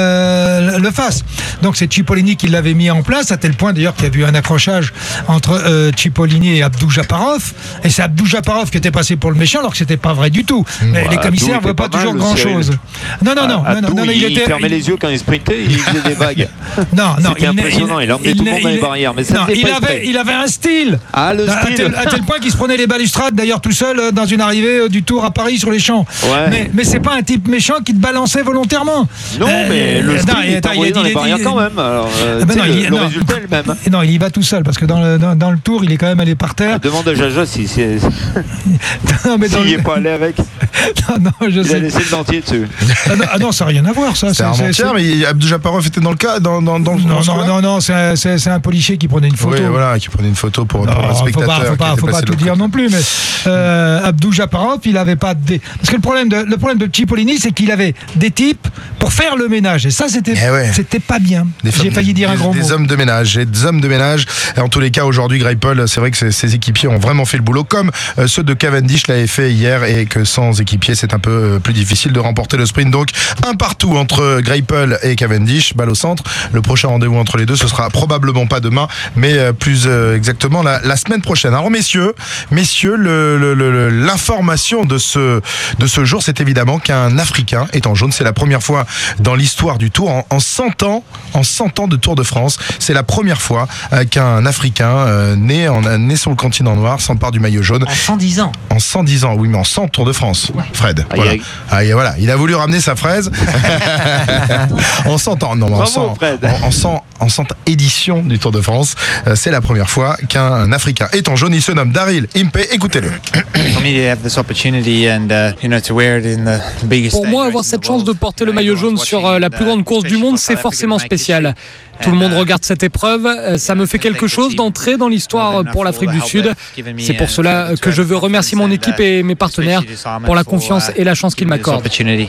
euh, le fassent. Donc c'est Cipollini qui l'avait mis en place, à tel point d'ailleurs qu'il y a eu un accrochage entre euh, Cipollini et Abdou Japarov. Et c'est Abdou Japarov qui était passé pour le méchant, alors que c'était pas vrai du tout. Mais Bah, les Abdou commissaires était voient pas, pas toujours mal, grand Cyril. chose. Non, non, non, Ah, non, non, Abdou, non, il, il était. fermait les yeux quand il sprintait, il faisait des vagues. Non, non, C'était impressionnant, il emmenait tout le monde dans les barrières, mais ça non, faisait il pas avait, exprès. il avait un style. Ah, le À style. tel, à tel point qu'il se prenait les balustrades, d'ailleurs tout seul, euh, dans une arrivée euh, du Tour à Paris sur les champs. Ouais. Mais, mais c'est pas un type méchant qui te balançait volontairement. Non, Euh, mais le non, style, il- il est attends, envoyé il- dans il- les barrières il- quand même. Alors, euh, Ah ben tu sais, non, le, il- le non. résultat est le même. Non, il y va tout seul parce que dans le, dans, dans le Tour, il est quand même allé par terre. Demande à Jaja si c'est- Non, mais dans s'il n'y le- est pas allé avec. non, non, je Il a sais. laissé le dentier dessus. Ah non, ah non, ça n'a rien à voir, ça. C'est un c'est- avant-hier, c'est- mais Abdou Japarov était dans le cas, dans, dans, dans, dans Non, ce non, coup-là. non, non, c'est un, c'est- c'est un policier qui prenait une photo. Oui, voilà, qui prenait une photo pour, pour Non, un faut spectateur. pas, faut qui pas, était faut placé pas de tout l'autre dire côté. non plus, mais euh, Abdou Japarov, il avait pas des. Parce que le problème de le problème de Cipollini, c'est qu'il avait des types pour faire le ménage, et ça, c'était Eh ouais. c'était pas bien. Des J'ai femmes- failli dire un des- gros des mot. hommes de ménage et des hommes de ménage. Et en tous les cas, aujourd'hui, Greipel, c'est vrai que ses, ses équipiers ont vraiment fait le boulot, comme euh, ceux de Cavendish l'avaient fait hier, et que sans équipier, c'est un peu euh, plus difficile de remporter le sprint. Donc, un partout entre Greipel et Cavendish, balle au centre. Le prochain rendez-vous entre les deux, ce sera probablement pas demain, mais euh, plus euh, exactement la, la semaine prochaine. prochaine. Alors messieurs, messieurs, le, le, le, l'information de ce, de ce jour, c'est évidemment qu'un Africain est en jaune. C'est la première fois dans l'histoire du Tour, en, en cent ans, en cent ans de Tour de France, c'est la première fois euh, qu'un Africain euh, né, en, né sur le continent noir s'empare du maillot jaune. En cent dix ans. En cent dix ans, oui, mais en cent Tour de France. Ouais. Fred, Aïe, voilà. aïe. Aïe, voilà, il a voulu ramener sa fraise. En cent ans, non, mais en Bravo, cent, Fred. en, en cent, en cent éditions du Tour de France, euh, c'est la première fois qu'un Africain est en jaune. Il se nomme Daryl Impey. Écoutez-le. Pour moi, avoir cette chance de porter le maillot jaune sur euh, la plus grande course du monde, c'est forcément spécial. Tout le monde regarde cette épreuve. Euh, Ça me fait quelque chose d'entrer dans l'histoire pour l'Afrique du Sud. C'est pour cela que je veux remercier mon équipe et mes partenaires pour la confiance et la chance qu'ils m'accordent.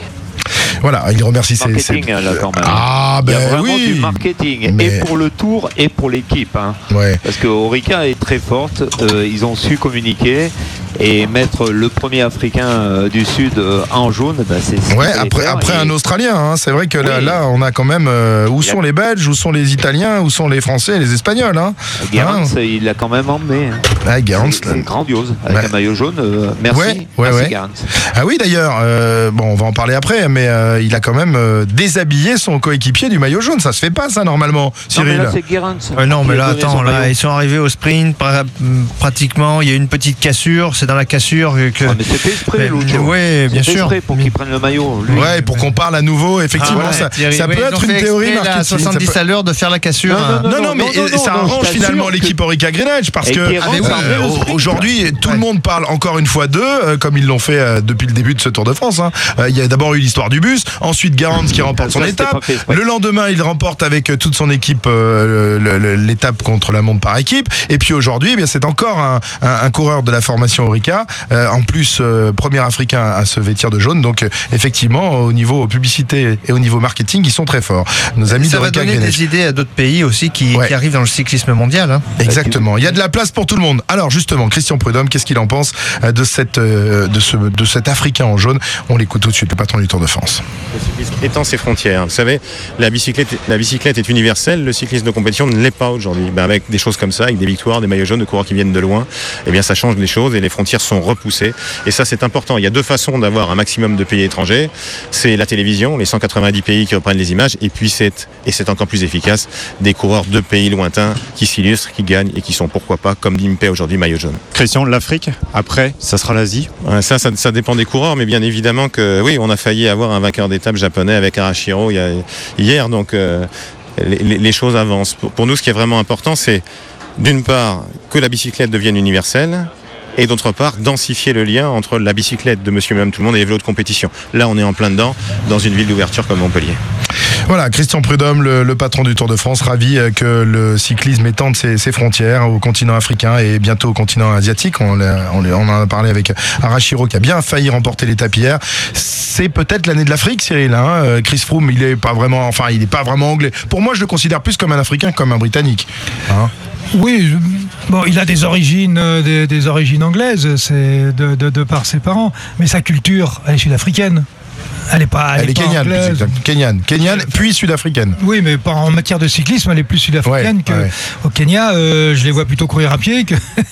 Voilà, il remercie ses... Marketing, ses... là, quand même. Ah, ben Il y a vraiment oui. du marketing, Mais- et pour le Tour et pour l'équipe. Hein. Ouais. Parce que Orica est très forte, euh, ils ont su communiquer et mettre le premier Africain euh, du Sud euh, en jaune, bah, c'est ce qu'il Ouais, fallait après, faire, après et- un Australien, hein. C'est vrai que là, Oui. là, on a quand même euh, où Il a- sont les Belges, où sont les Italiens, où sont les Français, et les Espagnols, hein. Gerrans, Hein. il l'a quand même emmené. hein. Ah, Gerrans, C'est là. c'est grandiose, avec Ouais. un maillot jaune. euh, merci, Ouais, ouais, merci ouais. Gerrans. Ah oui, d'ailleurs, euh, bon, on va en parler après, mais euh, il a quand même euh, déshabillé son coéquipier du maillot jaune. Ça se fait pas, ça, normalement, Non, mais Cyril. là, c'est Gerrans. Ouais, non, qui mais a là, donné son attends, là, maillot. ils sont arrivés au sprint, pra- pratiquement, il y a eu une petite cassure, c'est dans la cassure que... Ah, mais c'était exprès, Mais- l'autre. ouais, bien C'était sûr. exprès pour qu'il prenne le maillot. Lui. Ouais, pour qu'on parle à nouveau, effectivement, Ah ouais, ça, Thierry, ça oui, peut ils être ont une fait théorie exprès, là, à marketing. ça soixante-dix peut- à l'heure de faire la cassure. Non, hein. non, Non, non, mais non, non, ça non, arrange je finalement t'assure l'équipe Orica Greenedge parce Et que Guérin, euh, c'est un vrai au sprint. aujourd'hui, tout le monde parle encore une fois d'eux, euh, comme ils l'ont fait euh, depuis le début de ce Tour de France. hein. Euh, Il y a d'abord eu l'histoire du bus, ensuite Gerrans qui remporte son Ça, c'était étape. pas fait exprès. Le lendemain, il remporte avec euh, toute son équipe euh, le- le- l'étape contre la montre par équipe. Et puis aujourd'hui, eh bien, c'est encore un, un, un coureur de la formation Orica, euh, en plus euh, premier Africain à se vêtir de jaune. Donc euh, effectivement, au niveau publicité et au niveau marketing, ils sont très forts. Nos amis Ça va d'Orica donner Greenedge. des idées à d'autres pays aussi qui, Ouais. qui arrivent dans le cyclisme mondial. hein. Exactement. Il y a de la place pour tout le monde. Alors justement, Christian Prudhomme, qu'est-ce qu'il en pense euh, de cette euh, de ce de cet Africain en jaune? On l'écoute tout de suite, le patron du Tour de France. Le cyclisme étend ses frontières. Vous savez, la bicyclette, la bicyclette est universelle, le cyclisme de compétition ne l'est pas aujourd'hui. Ben avec des choses comme ça, avec des victoires, des maillots jaunes, de coureurs qui viennent de loin, eh bien ça change les choses et les frontières sont repoussées. Et ça c'est important. Il y a deux façons d'avoir un maximum de pays étrangers. C'est la télévision, les cent quatre-vingt-dix pays qui reprennent les images, et puis c'est, et c'est encore plus efficace, des coureurs de pays lointains qui s'illustrent, qui gagnent et qui sont pourquoi pas, comme Dimpey aujourd'hui, maillot jaune. Christian, l'Afrique, après, ça sera l'Asie. Ouais, Ça, ça, ça dépend des coureurs, mais bien évidemment que oui, on a failli avoir un vainqueur d'étape japonais avec Arashiro il y a- hier, donc euh, les, les- les choses avancent. Pour, pour nous, ce qui est vraiment important, c'est d'une part que la bicyclette devienne universelle, et d'autre part densifier le lien entre la bicyclette de Monsieur et Madame Tout le Monde et les vélos de compétition. Là, on est en plein dedans, dans une ville d'ouverture comme Montpellier. Voilà, Christian Prudhomme, le, le patron du Tour de France, ravi euh, que le cyclisme étende ses, ses frontières au continent africain et bientôt au continent asiatique. On, l'a- on, l'a- on en a parlé avec Arashiro qui a bien failli remporter l'étape hier. C'est peut-être l'année de l'Afrique, Cyril. Hein. Euh, Chris Froome, il est pas vraiment, enfin, il est pas vraiment anglais. Pour moi, je le considère plus comme un Africain que comme un Britannique. Hein. Oui, je- bon, il a des origines, euh, des, des origines anglaises, c'est de, de, de par ses parents, mais sa culture, elle est sud-africaine. Elle est pas, Elle est pas kenyane, plus anglaise. exact. kenyane, kenyane, puis sud-africaine. Oui, mais pas en matière de cyclisme, elle est plus sud-africaine Ouais, que ouais. au Kenya. euh, je les vois plutôt courir à pied que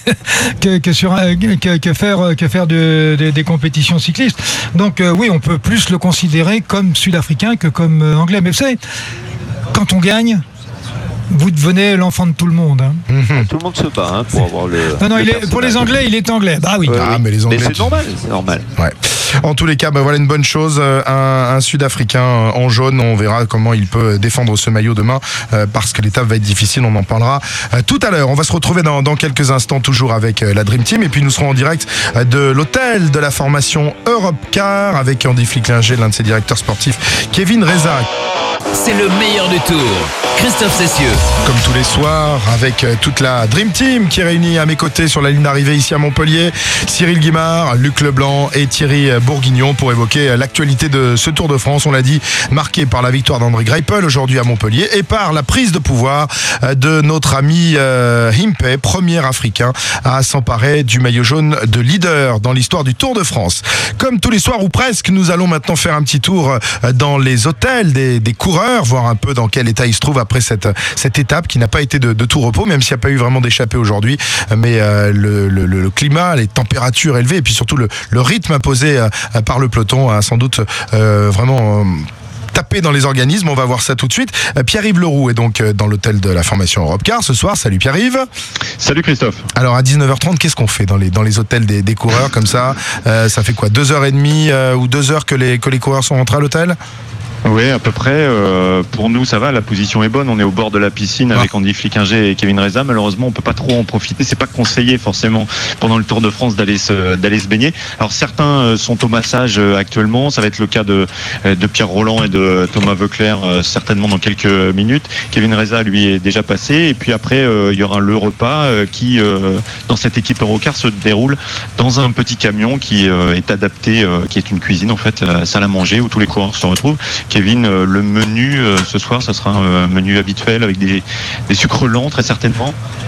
que, que sur un- que, que faire que faire de- de- des compétitions cyclistes. Donc euh, oui, on peut plus le considérer comme sud-africain que comme euh, anglais. Mais vous savez, quand on gagne, vous devenez l'enfant de tout le monde. hein. Tout le monde se bat hein, pour avoir le. Non, non, le il est, pour les personnage. Anglais, il est anglais. Bah oui. Ouais, Ah, oui. mais les Anglais, c'est tu- normal, c'est normal. Ouais. En tous les cas, bah voilà une bonne chose. Euh, Un, un Sud-Africain euh, en jaune, on verra comment il peut défendre ce maillot demain, euh, parce que l'étape va être difficile. On en parlera euh, tout à l'heure. On va se retrouver dans, dans quelques instants, toujours avec euh, la Dream Team, et puis nous serons en direct euh, de l'hôtel de la formation Europe Car avec Andy Flicklinger, l'un de ses directeurs sportifs, Kevin Reza. C'est le meilleur du Tour. Christophe Cessieux. Comme tous les soirs, avec euh, toute la Dream Team qui est réunie à mes côtés sur la ligne d'arrivée ici à Montpellier. Cyril Guimard, Luc Leblanc et Thierry Bourguignon pour évoquer euh, l'actualité de ce Tour de France. On l'a dit, marqué par la victoire d'André Greipel aujourd'hui à Montpellier et par la prise de pouvoir euh, de notre ami euh, Impey, premier Africain à s'emparer du maillot jaune de leader dans l'histoire du Tour de France. Comme tous les soirs ou presque, nous allons maintenant faire un petit tour euh, dans les hôtels des, des coureurs. coureur, voir un peu dans quel état il se trouve après cette, cette étape qui n'a pas été de, de tout repos, même s'il n'y a pas eu vraiment d'échappée aujourd'hui. Mais euh, le, le, le climat, les températures élevées et puis surtout le, le rythme imposé euh, par le peloton a sans doute euh, vraiment... Euh, taper dans les organismes, on va voir ça tout de suite. Pierre-Yves Leroux est donc dans l'hôtel de la formation Europcar ce soir. Salut Pierre-Yves. Salut Christophe. Alors à dix-neuf heures trente, qu'est-ce qu'on fait dans les, dans les hôtels des, des coureurs comme ça euh, Ça fait quoi, deux heures trente euh, ou deux heures que les, que les coureurs sont rentrés à l'hôtel ? Oui, à peu près. Euh, pour nous, ça va. La position est bonne. On est au bord de la piscine avec ah. Andy Flickinger et Kevin Reza. Malheureusement, on peut pas trop en profiter. C'est pas conseillé forcément pendant le Tour de France d'aller se d'aller se baigner. Alors certains sont au massage actuellement. Ça va être le cas de de Pierre Rolland et de Thomas Voeckler certainement dans quelques minutes. Kevin Reza lui est déjà passé. Et puis après, euh, il y aura le repas qui euh, dans cette équipe Eurocar se déroule dans un petit camion qui euh, est adapté, euh, qui est une cuisine en fait, euh, salle à manger où tous les coureurs se retrouvent. Kevin, le menu ce soir, ça sera un menu habituel avec des, des sucres lents très certainement.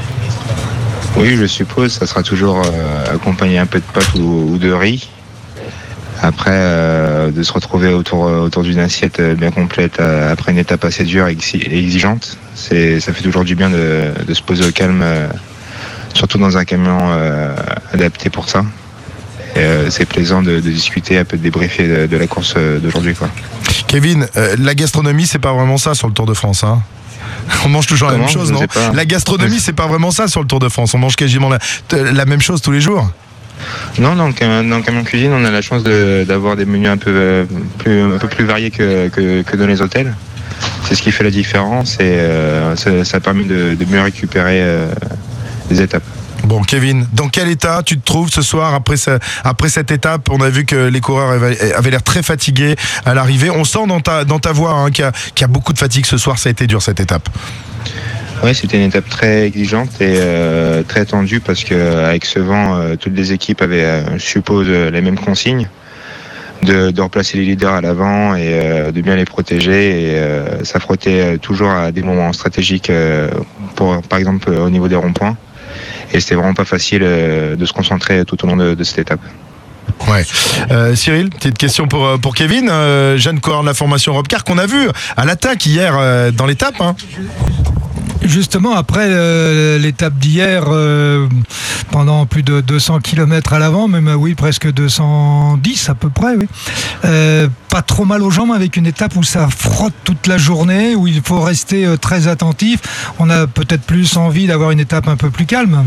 Oui, je suppose, ça sera toujours euh, accompagné un peu de pâtes ou, ou de riz. Après, euh, de se retrouver autour, autour d'une assiette bien complète euh, après une étape assez dure et exigeante, c'est, ça fait toujours du bien de, de se poser au calme, euh, surtout dans un camion euh, adapté pour ça. Et, euh, c'est plaisant de, de discuter, un peu de débriefer de, de la course d'aujourd'hui, quoi. Kevin, euh, la gastronomie, c'est pas vraiment ça sur le Tour de France, hein. On mange toujours Comment, la même chose, non ? La gastronomie, c'est pas vraiment ça sur le Tour de France. On mange quasiment la, la même chose tous les jours. Non, dans le, dans le camion cuisine, on a la chance de, d'avoir des menus un peu, euh, plus, un peu plus variés que, que, que dans les hôtels. C'est ce qui fait la différence et euh, ça, ça permet de, de mieux récupérer euh, les étapes. Bon, Kevin, dans quel état tu te trouves ce soir après, ce, après cette étape ? On a vu que les coureurs avaient, avaient l'air très fatigués à l'arrivée. On sent dans ta, dans ta voix hein, qu'il y a, qu'il y a beaucoup de fatigue ce soir. Ça a été dur cette étape. Oui, c'était une étape très exigeante et euh, très tendue parce qu'avec ce vent, euh, toutes les équipes avaient, euh, je suppose, euh, les mêmes consignes. De, de replacer les leaders à l'avant et euh, de bien les protéger et euh, ça frottait toujours à des moments stratégiques euh, pour, par exemple au niveau des ronds-points et c'était vraiment pas facile euh, de se concentrer tout au long de, de cette étape. Ouais. Euh, Cyril, petite question pour, pour Kevin, euh, jeune coureur de la formation Europcar qu'on a vu à l'attaque hier euh, dans l'étape hein. Justement, après euh, l'étape d'hier, euh, pendant plus de deux cents kilomètres à l'avant, même oui, presque deux cent dix à peu près, oui. Euh, pas trop mal aux jambes avec une étape où ça frotte toute la journée, où il faut rester euh, très attentif. On a peut-être plus envie d'avoir une étape un peu plus calme.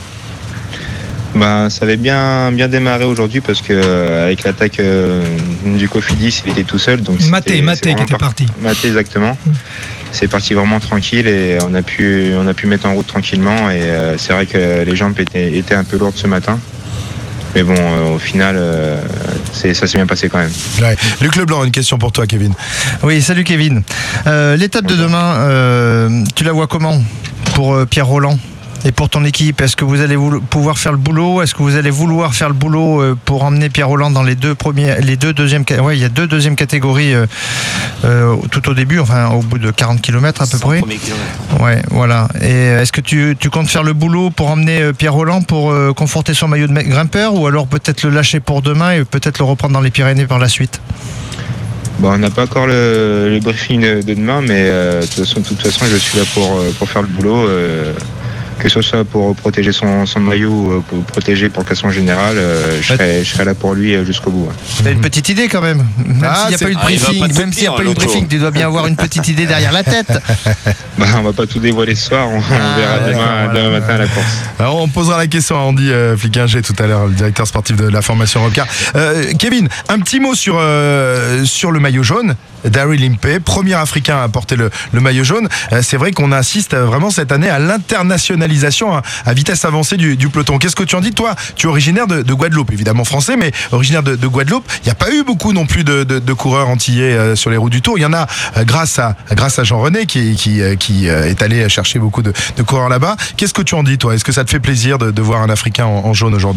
Ben, ça avait bien, bien démarré aujourd'hui parce que euh, avec l'attaque euh, du Cofidis, il était tout seul. Donc Maté, Maté qui était parti. Maté, exactement. Mmh. C'est parti vraiment tranquille et on a pu, on a pu mettre en route tranquillement et euh, c'est vrai que les jambes étaient, étaient un peu lourdes ce matin. Mais bon, euh, au final, euh, c'est, ça s'est bien passé quand même. Ouais. Luc Leblanc, une question pour toi, Kevin. Oui, salut Kevin. Euh, l'étape de demain, euh, tu la vois comment pour euh, Pierre Rolland ? Et pour ton équipe, est-ce que vous allez pouvoir faire le boulot ? Est-ce que vous allez vouloir faire le boulot pour emmener Pierre Rolland dans les deux premiers, les deux deuxièmes, ouais, il y a deux deuxièmes catégories euh, euh, tout au début, enfin au bout de quarante kilomètres à peu près. Ouais, voilà. Et est-ce que tu, tu comptes faire le boulot pour emmener Pierre Rolland pour euh, conforter son maillot de grimpeur ou alors peut-être le lâcher pour demain et peut-être le reprendre dans les Pyrénées par la suite ? Bon, on n'a pas encore le, le briefing de, de demain, mais euh, de, toute façon, de toute façon, je suis là pour, pour faire le boulot. Euh, que ce soit pour protéger son, son maillot ou pour protéger pour le classement général, euh, je, serai, je serai là pour lui jusqu'au bout. Ouais. T'as une petite idée quand même, même ah, s'il n'y a pas eu de briefing, ah, même s'il n'y a pas eu de briefing, tu dois bien avoir une petite idée derrière la tête. Bah, on va pas tout dévoiler ce soir, on, ah, on verra ouais, demain, ouais, demain ouais. matin à la course. Alors on posera la question à Andy euh, Flickinger tout à l'heure, le directeur sportif de la formation Europcar. Euh, Kevin, un petit mot sur, euh, sur le maillot jaune. Daryl Impey, premier Africain à porter le, le maillot jaune. Euh, c'est vrai qu'on assiste vraiment cette année à l'internationalisation à, à vitesse avancée du, du peloton. Qu'est-ce que tu en dis, toi ? Tu es originaire de, de Guadeloupe, évidemment français, mais originaire de, de Guadeloupe. Il n'y a pas eu beaucoup non plus de, de, de coureurs antillais euh, sur les routes du Tour. Il y en a euh, grâce à grâce à Jean-René qui, qui, euh, qui euh, est allé chercher beaucoup de, de coureurs là-bas. Qu'est-ce que tu en dis, toi ? Est-ce que ça te fait plaisir de, de voir un Africain en, en jaune aujourd'hui ?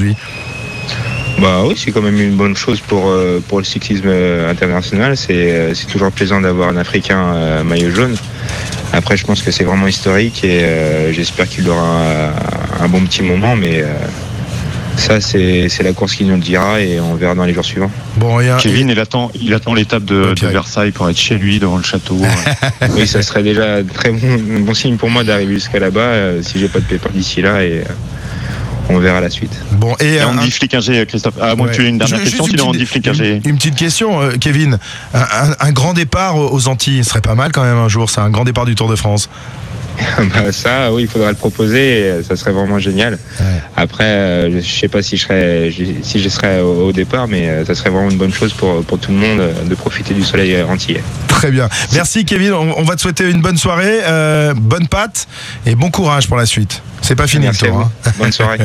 Bah oui, c'est quand même une bonne chose pour, euh, pour le cyclisme international. C'est, euh, c'est toujours plaisant d'avoir un Africain euh, maillot jaune. Après, je pense que c'est vraiment historique et euh, j'espère qu'il aura un, un bon petit moment. Mais, euh, ça, c'est, c'est la course qui nous le dira et on verra dans les jours suivants. Bon, et un... Kevin, il attend, il attend l'étape de, de Versailles pour être chez lui devant le château. Oui, ça serait déjà très bon, bon signe pour moi d'arriver jusqu'à là-bas euh, si j'ai pas de pépins d'ici là et euh, on verra la suite. Bon, et, et un... Andy Flickinger, Christophe. Ah, moi, ouais. Tu as une dernière question, sinon Andy Flickinger. Une, une petite question, euh, Kevin. Un, un, un grand départ aux Antilles, ce serait pas mal quand même un jour. C'est un grand départ du Tour de France. Bah ça, oui, il faudra le proposer. Et ça serait vraiment génial. Ouais. Après, euh, je, je sais pas si je serais, si je serais au, au départ, mais euh, ça serait vraiment une bonne chose pour pour tout le monde euh, de profiter du soleil antillais. Très bien. Merci, Kevin. On, on va te souhaiter une bonne soirée, euh, bonne patte et bon courage pour la suite. C'est pas fini. Merci le tour. Hein. Bonne soirée.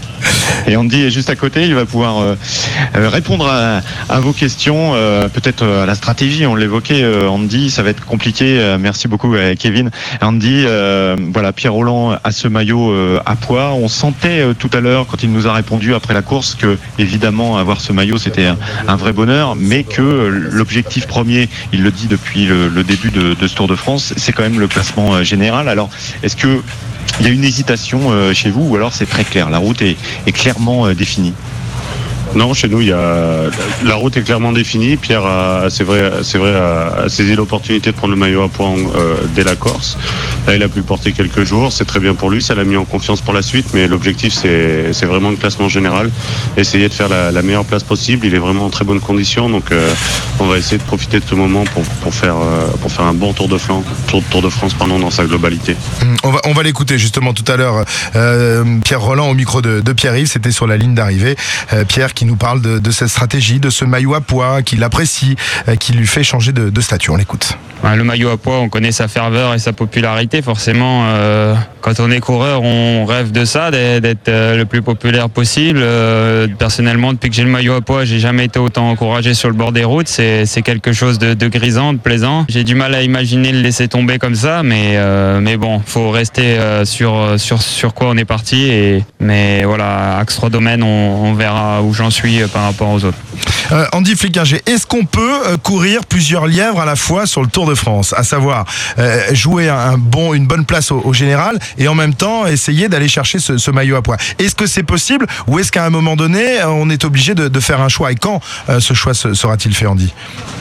Et Andy est juste à côté, il va pouvoir euh, répondre à, à vos questions, euh, peut-être à la stratégie, on l'évoquait, euh, Andy, ça va être compliqué, euh, merci beaucoup euh, Kevin. Andy, euh, voilà, Pierre Rolland a ce maillot euh, à poids, on sentait euh, tout à l'heure quand il nous a répondu après la course que évidemment avoir ce maillot c'était un, un vrai bonheur, mais que euh, l'objectif premier, il le dit depuis le, le début de, de ce Tour de France, c'est quand même le classement euh, général. Alors est-ce que il y a une hésitation euh, chez vous ou alors c'est très clair, la route est, est clairement euh, définie? Non, chez nous, il y a la route est clairement définie. Pierre a, c'est vrai, c'est vrai, a, a saisi l'opportunité de prendre le maillot à poids euh, dès la Corse. Là, il a pu porter quelques jours. C'est très bien pour lui. Ça l'a mis en confiance pour la suite. Mais l'objectif, c'est, c'est vraiment le classement général. Essayer de faire la, la meilleure place possible. Il est vraiment en très bonne condition. Donc, euh, on va essayer de profiter de ce moment pour, pour faire, euh, pour faire un bon Tour de France, Tour, Tour de France, pardon, dans sa globalité. On va, on va l'écouter justement tout à l'heure. Euh, Pierre Rolland au micro de, de Pierre-Yves. C'était sur la ligne d'arrivée. Euh, Pierre qui nous parle de, de cette stratégie, de ce maillot à poids qu'il apprécie, qui lui fait changer de, de statut. On l'écoute. Le maillot à poids, on connaît sa ferveur et sa popularité. Forcément, euh, quand on est coureur, on rêve de ça, d'être euh, le plus populaire possible. Euh, personnellement, depuis que j'ai le maillot à poids, j'ai jamais été autant encouragé sur le bord des routes. C'est, c'est quelque chose de, de grisant, de plaisant. J'ai du mal à imaginer le laisser tomber comme ça, mais euh, mais bon, faut rester euh, sur sur sur quoi on est parti. Et mais voilà, axe trois domaines, on, on verra où j'en suis par rapport aux autres. Euh, Andy Flickinger, est-ce qu'on peut euh, courir plusieurs lièvres à la fois sur le Tour de France, à savoir euh, jouer un bon, une bonne place au, au général et en même temps essayer d'aller chercher ce, ce maillot à poids? Est-ce que c'est possible ou est-ce qu'à un moment donné on est obligé de, de faire un choix? Et quand euh, ce choix sera-t-il fait, Andy?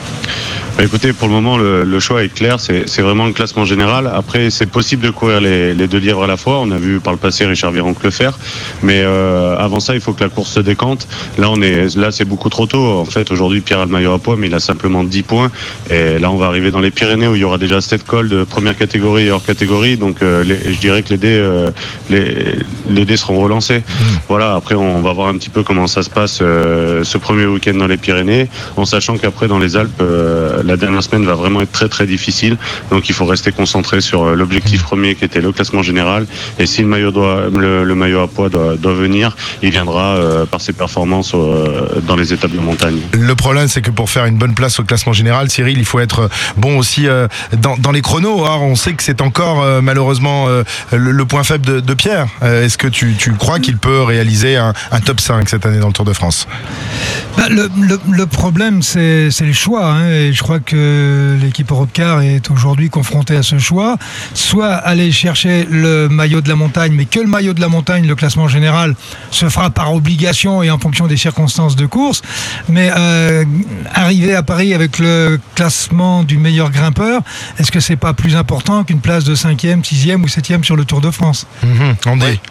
Bah écoutez, pour le moment, le, le choix est clair, c'est, c'est vraiment le classement général. Après, c'est possible de courir les, les deux lièvres à la fois. On a vu par le passé Richard Virenque le faire, mais euh, avant ça, il faut que la course se décante. Là, on est, là, c'est beaucoup trop tôt. En fait, aujourd'hui, Pierre a le maillot à poids, mais il a simplement dix points. Et là, on va arriver dans les Pyrénées où il y aura déjà sept cols de première catégorie et hors catégorie. Donc, euh, les, je dirais que les dés, euh, les, les dés seront relancés. Mmh. Voilà. Après, on va voir un petit peu comment ça se passe euh, ce premier week-end dans les Pyrénées, en sachant qu'après, dans les Alpes, euh, la dernière semaine va vraiment être très très difficile, donc il faut rester concentré sur l'objectif premier qui était le classement général, et si le maillot, doit, le, le maillot à poids doit, doit venir, il viendra euh, par ses performances euh, dans les étapes de montagne. Le problème, c'est que pour faire une bonne place au classement général, Cyril, il faut être bon aussi euh, dans, dans les chronos. Or, on sait que c'est encore euh, malheureusement euh, le, le point faible de, de Pierre. Euh, est-ce que tu, tu crois qu'il peut réaliser un, un top cinq cette année dans le Tour de France? Bah, le, le, le problème, c'est, c'est les choix, hein, et je crois que l'équipe Europcar est aujourd'hui confrontée à ce choix. Soit aller chercher le maillot de la montagne, mais que le maillot de la montagne, le classement général, se fera par obligation et en fonction des circonstances de course. Mais euh, arriver à Paris avec le classement du meilleur grimpeur, est-ce que c'est pas plus important qu'une place de cinquième, sixième ou septième sur le Tour de France? Mmh, André. Ouais.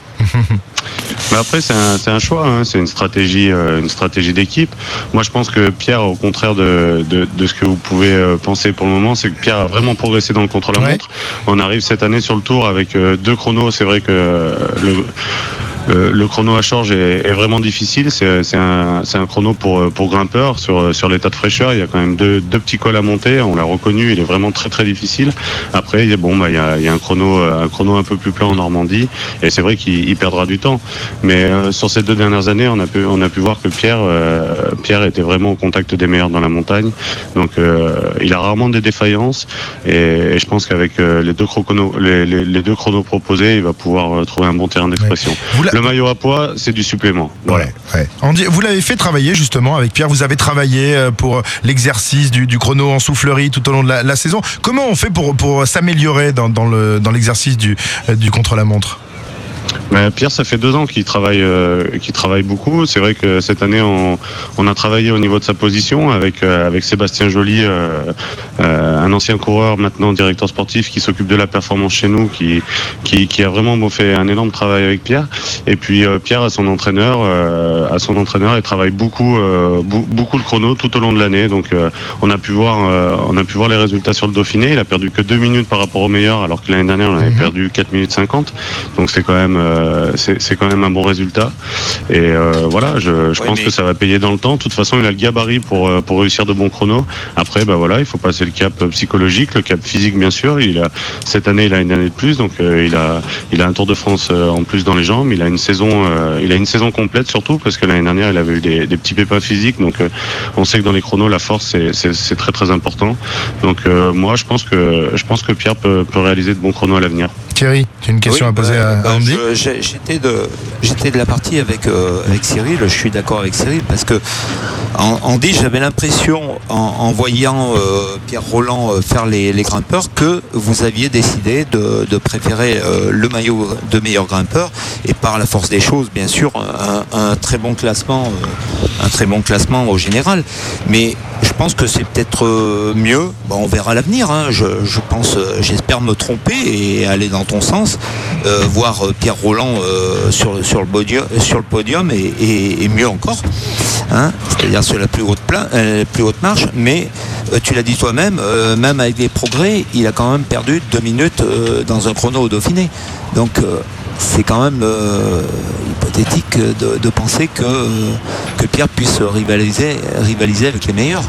Mais après, c'est un, c'est un choix, hein. C'est une stratégie, euh, une stratégie d'équipe. Moi, je pense que Pierre, au contraire de, de, de ce que vous pouvez euh, penser pour le moment, c'est que Pierre a vraiment progressé dans le contre-la-montre. Ouais. On arrive cette année sur le Tour avec euh, deux chronos. C'est vrai que euh, le Le, le chrono à Chorges est, est vraiment difficile. C'est, c'est, un, c'est un chrono pour, pour grimpeur sur, sur l'état de fraîcheur. Il y a quand même deux, deux petits cols à monter. On l'a reconnu. Il est vraiment très très difficile. Après, il y a, bon, bah, il y a, il y a un chrono, un chrono un peu plus plat en Normandie. Et c'est vrai qu'il il perdra du temps. Mais euh, sur ces deux dernières années, on a pu, on a pu voir que Pierre, euh, Pierre était vraiment au contact des meilleurs dans la montagne. Donc, euh, il a rarement des défaillances. Et, et je pense qu'avec euh, les deux chronos, les, les, les deux chronos proposés, il va pouvoir euh, trouver un bon terrain d'expression. Ouais. Le maillot à poids, c'est du supplément. Voilà. Ouais, ouais. Andy, vous l'avez fait travailler justement avec Pierre. Vous avez travaillé pour l'exercice du, du chrono en soufflerie tout au long de la, la saison. Comment on fait pour, pour s'améliorer dans, dans, le, dans l'exercice du, du contre-la-montre? Mais Pierre, ça fait deux ans qu'il travaille, euh, qu'il travaille beaucoup. C'est vrai que cette année, on, on a travaillé au niveau de sa position avec, euh, avec Sébastien Joly, euh, euh, un ancien coureur, maintenant directeur sportif, qui s'occupe de la performance chez nous, qui, qui, qui a vraiment fait un énorme travail avec Pierre. Et puis euh, Pierre a son entraîneur, euh, a son entraîneur et travaille beaucoup, euh, b- beaucoup le chrono tout au long de l'année. Donc euh, on a pu voir, euh, on a pu voir les résultats sur le Dauphiné. Il a perdu que deux minutes par rapport au meilleur, alors que l'année dernière on avait mmh. perdu quatre minutes cinquante. Donc c'est quand même euh, C'est, c'est quand même un bon résultat et euh, voilà je, je oui, pense mais... que ça va payer dans le temps. De toute façon il a le gabarit pour, pour réussir de bons chronos. Après bah voilà, il faut passer le cap psychologique, le cap physique bien sûr. Il a, cette année il a une année de plus, donc euh, il, a, il a un Tour de France euh, en plus dans les jambes. Il a une saison, euh, il a une saison complète surtout parce que l'année dernière il avait eu des, des petits pépins physiques, donc euh, on sait que dans les chronos la force c'est, c'est, c'est très très important. Donc euh, moi je pense que, je pense que Pierre peut, peut réaliser de bons chronos à l'avenir. Thierry, tu as une question oui, à poser bah, à, bah, à Andy je, j'étais, de, j'étais de la partie avec, euh, avec Cyril, je suis d'accord avec Cyril, parce que en, Andy, j'avais l'impression, en, en voyant euh, Pierre Rolland euh, faire les, les grimpeurs, que vous aviez décidé de, de préférer euh, le maillot de meilleur grimpeur, et par la force des choses, bien sûr, un, un très bon classement, euh, un très bon classement au général. Mais je pense que c'est peut-être mieux, bon, on verra l'avenir, hein. je, je pense, j'espère me tromper et aller dans ton sens, euh, voir Pierre Rolland euh, sur, sur, le podium, sur le podium et, et, et mieux encore, hein, c'est-à-dire sur la plus haute, plein, euh, plus haute marche, mais euh, tu l'as dit toi-même, euh, même avec les progrès, il a quand même perdu deux minutes euh, dans un chrono au Dauphiné. Donc euh, c'est quand même euh, hypothétique de, de penser que, euh, que Pierre puisse rivaliser, rivaliser avec les meilleurs.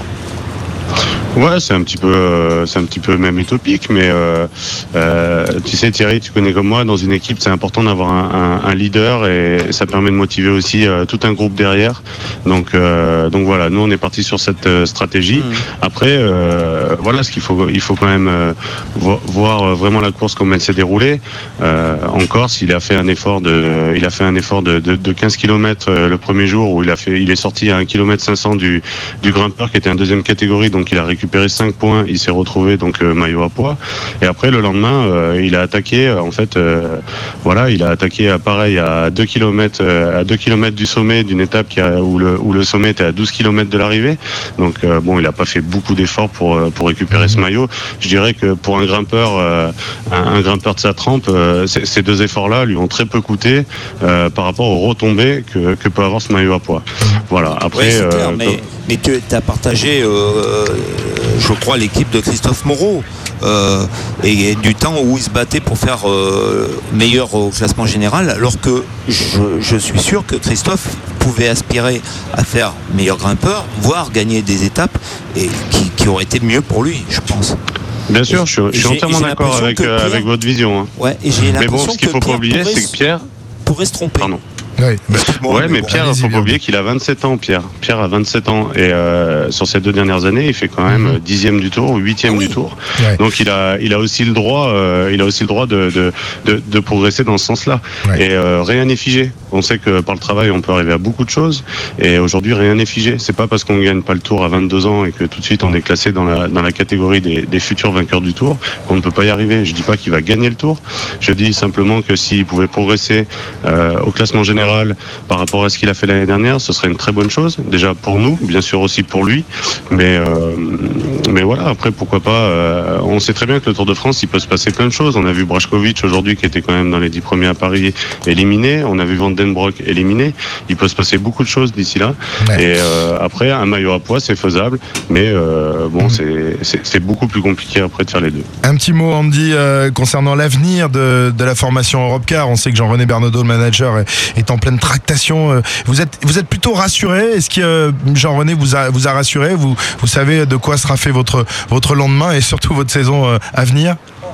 Ouais, c'est un petit peu, euh, c'est un petit peu même utopique, mais euh, euh, tu sais Thierry, tu connais comme moi, dans une équipe, c'est important d'avoir un, un, un leader et, et ça permet de motiver aussi euh, tout un groupe derrière. Donc, euh, donc voilà, nous on est parti sur cette euh, stratégie. Mmh. Après, euh, voilà, ce qu'il faut, il faut quand même euh, vo- voir vraiment la course comme elle s'est déroulée. Euh, en Corse, il a fait un effort de, il a fait un effort de, de, de quinze kilomètres euh, le premier jour où il a fait, il est sorti à un kilomètre cinq cents du, du grimpeur qui était en deuxième catégorie, donc il a récupéré cinq points, il s'est retrouvé donc euh, maillot à poids et après le lendemain euh, il a attaqué euh, en fait euh, voilà il a attaqué à pareil à deux kilomètres euh, à deux kilomètres du sommet d'une étape qui a, où, le, où le sommet était à douze kilomètres de l'arrivée, donc euh, bon il a pas fait beaucoup d'efforts pour, euh, pour récupérer ce maillot. Je dirais que pour un grimpeur euh, un, un grimpeur de sa trempe euh, c- ces deux efforts là lui ont très peu coûté euh, par rapport aux retombées que, que peut avoir ce maillot à poids. Voilà, après ouais, c'est clair, euh, mais, mais tu as partagé euh, je crois l'équipe de Christophe Moreau euh, et, et du temps où il se battait pour faire euh, meilleur au classement général, alors que je, je suis sûr que Christophe pouvait aspirer à faire meilleur grimpeur, voire gagner des étapes et qui, qui auraient été mieux pour lui, je pense. Bien sûr, je, je suis entièrement d'accord avec, Pierre, euh, avec votre vision. Hein. Ouais, et j'ai mais bon, ce qu'il ne faut pas oublier, pourrait, c'est que Pierre pourrait se tromper. Pardon. Oui, bah, ouais, mais bon, Pierre, il ne faut pas oublier qu'il a vingt-sept ans, Pierre. Pierre a vingt-sept ans et euh, sur ces deux dernières années, il fait quand même dixième du tour ou huitième ah oui. du tour. Ouais. Donc il a, il a aussi le droit, euh, il a aussi le droit de, de, de, de progresser dans ce sens-là. Ouais. Et euh, rien n'est figé. On sait que par le travail, on peut arriver à beaucoup de choses. Et aujourd'hui, rien n'est figé. C'est pas parce qu'on ne gagne pas le Tour à vingt-deux ans et que tout de suite on est classé dans la, dans la catégorie des, des futurs vainqueurs du Tour qu'on ne peut pas y arriver. Je dis pas qu'il va gagner le Tour. Je dis simplement que s'il pouvait progresser euh, au classement général par rapport à ce qu'il a fait l'année dernière, ce serait une très bonne chose. Déjà pour nous, bien sûr aussi pour lui. Mais, euh, mais voilà, après pourquoi pas. Euh, on sait très bien que le Tour de France, il peut se passer plein de choses. On a vu Brajkovic aujourd'hui qui était quand même dans les dix premiers à Paris éliminé. On a vu Van Den Broek éliminé. Il peut se passer beaucoup de choses d'ici là. Ouais. Et euh, après, un maillot à poids, c'est faisable. Mais euh, bon, mmh. c'est, c'est, c'est beaucoup plus compliqué après de faire les deux. Un petit mot, Andy, euh, concernant l'avenir de, de la formation Europcar. On sait que Jean-René Bernaudot, le manager, est, est en pleine tractation. Vous êtes, vous êtes plutôt rassuré? Est-ce que euh, Jean-René vous a, vous a rassuré? vous, vous savez de quoi sera fait votre, votre lendemain et surtout votre saison euh, à venir?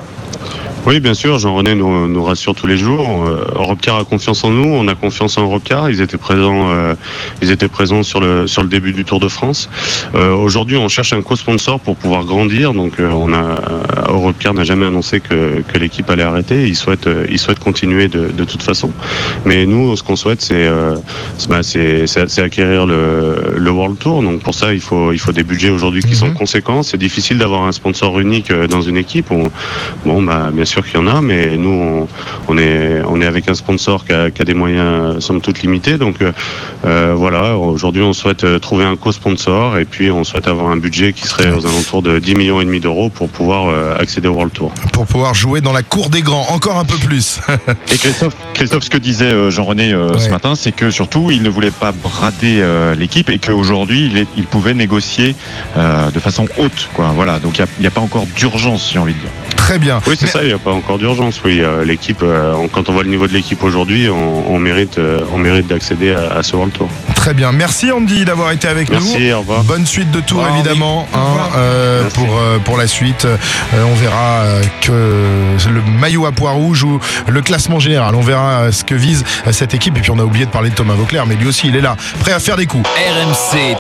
Oui, bien sûr, Jean-René nous, nous rassure tous les jours. Euh, Europcar a confiance en nous, on a confiance en Europcar. Ils étaient présents, euh, ils étaient présents sur le sur le début du Tour de France. Euh, aujourd'hui, on cherche un co-sponsor pour pouvoir grandir. Donc, euh, on a Euroclear n'a jamais annoncé que, que l'équipe allait arrêter. Il souhaite, il souhaite continuer de, de toute façon. Mais nous, ce qu'on souhaite, c'est, euh, c'est, bah, c'est, c'est, c'est acquérir le, le World Tour. Donc pour ça, il faut, il faut des budgets aujourd'hui qui sont conséquents. C'est difficile d'avoir un sponsor unique dans une équipe. On, bon, bah, bien sûr qu'il y en a, mais nous, on, on est, on est avec un sponsor qui a, qui a des moyens, somme toute, limités. Donc euh, voilà, aujourd'hui, on souhaite trouver un co-sponsor et puis on souhaite avoir un budget qui serait aux alentours de dix millions et demi d'euros pour pouvoir euh, accéder au World Tour. Pour pouvoir jouer dans la cour des grands, encore un peu plus. Et Christophe, Christophe, ce que disait euh, Jean-René euh, ouais. ce matin, c'est que surtout, il ne voulait pas brader euh, l'équipe et qu'aujourd'hui, il, est, il pouvait négocier euh, de façon haute, quoi. Voilà, donc il n'y a, a pas encore d'urgence, j'ai envie de dire. Très bien. Oui, c'est Mais... ça, il n'y a pas encore d'urgence. Oui, euh, l'équipe, euh, quand on voit le niveau de l'équipe aujourd'hui, on, on mérite, euh, on mérite d'accéder à, à ce World Tour. Très bien. Merci Andy d'avoir été avec Merci, nous. Merci, au revoir. Bonne suite de tour, au revoir, évidemment, hein, euh, pour, euh, pour la suite. Euh, on verra euh, que le maillot à pois rouge ou le classement général. On verra euh, ce que vise euh, cette équipe. Et puis on a oublié de parler de Thomas Voeckler, mais lui aussi, il est là, prêt à faire des coups. R M C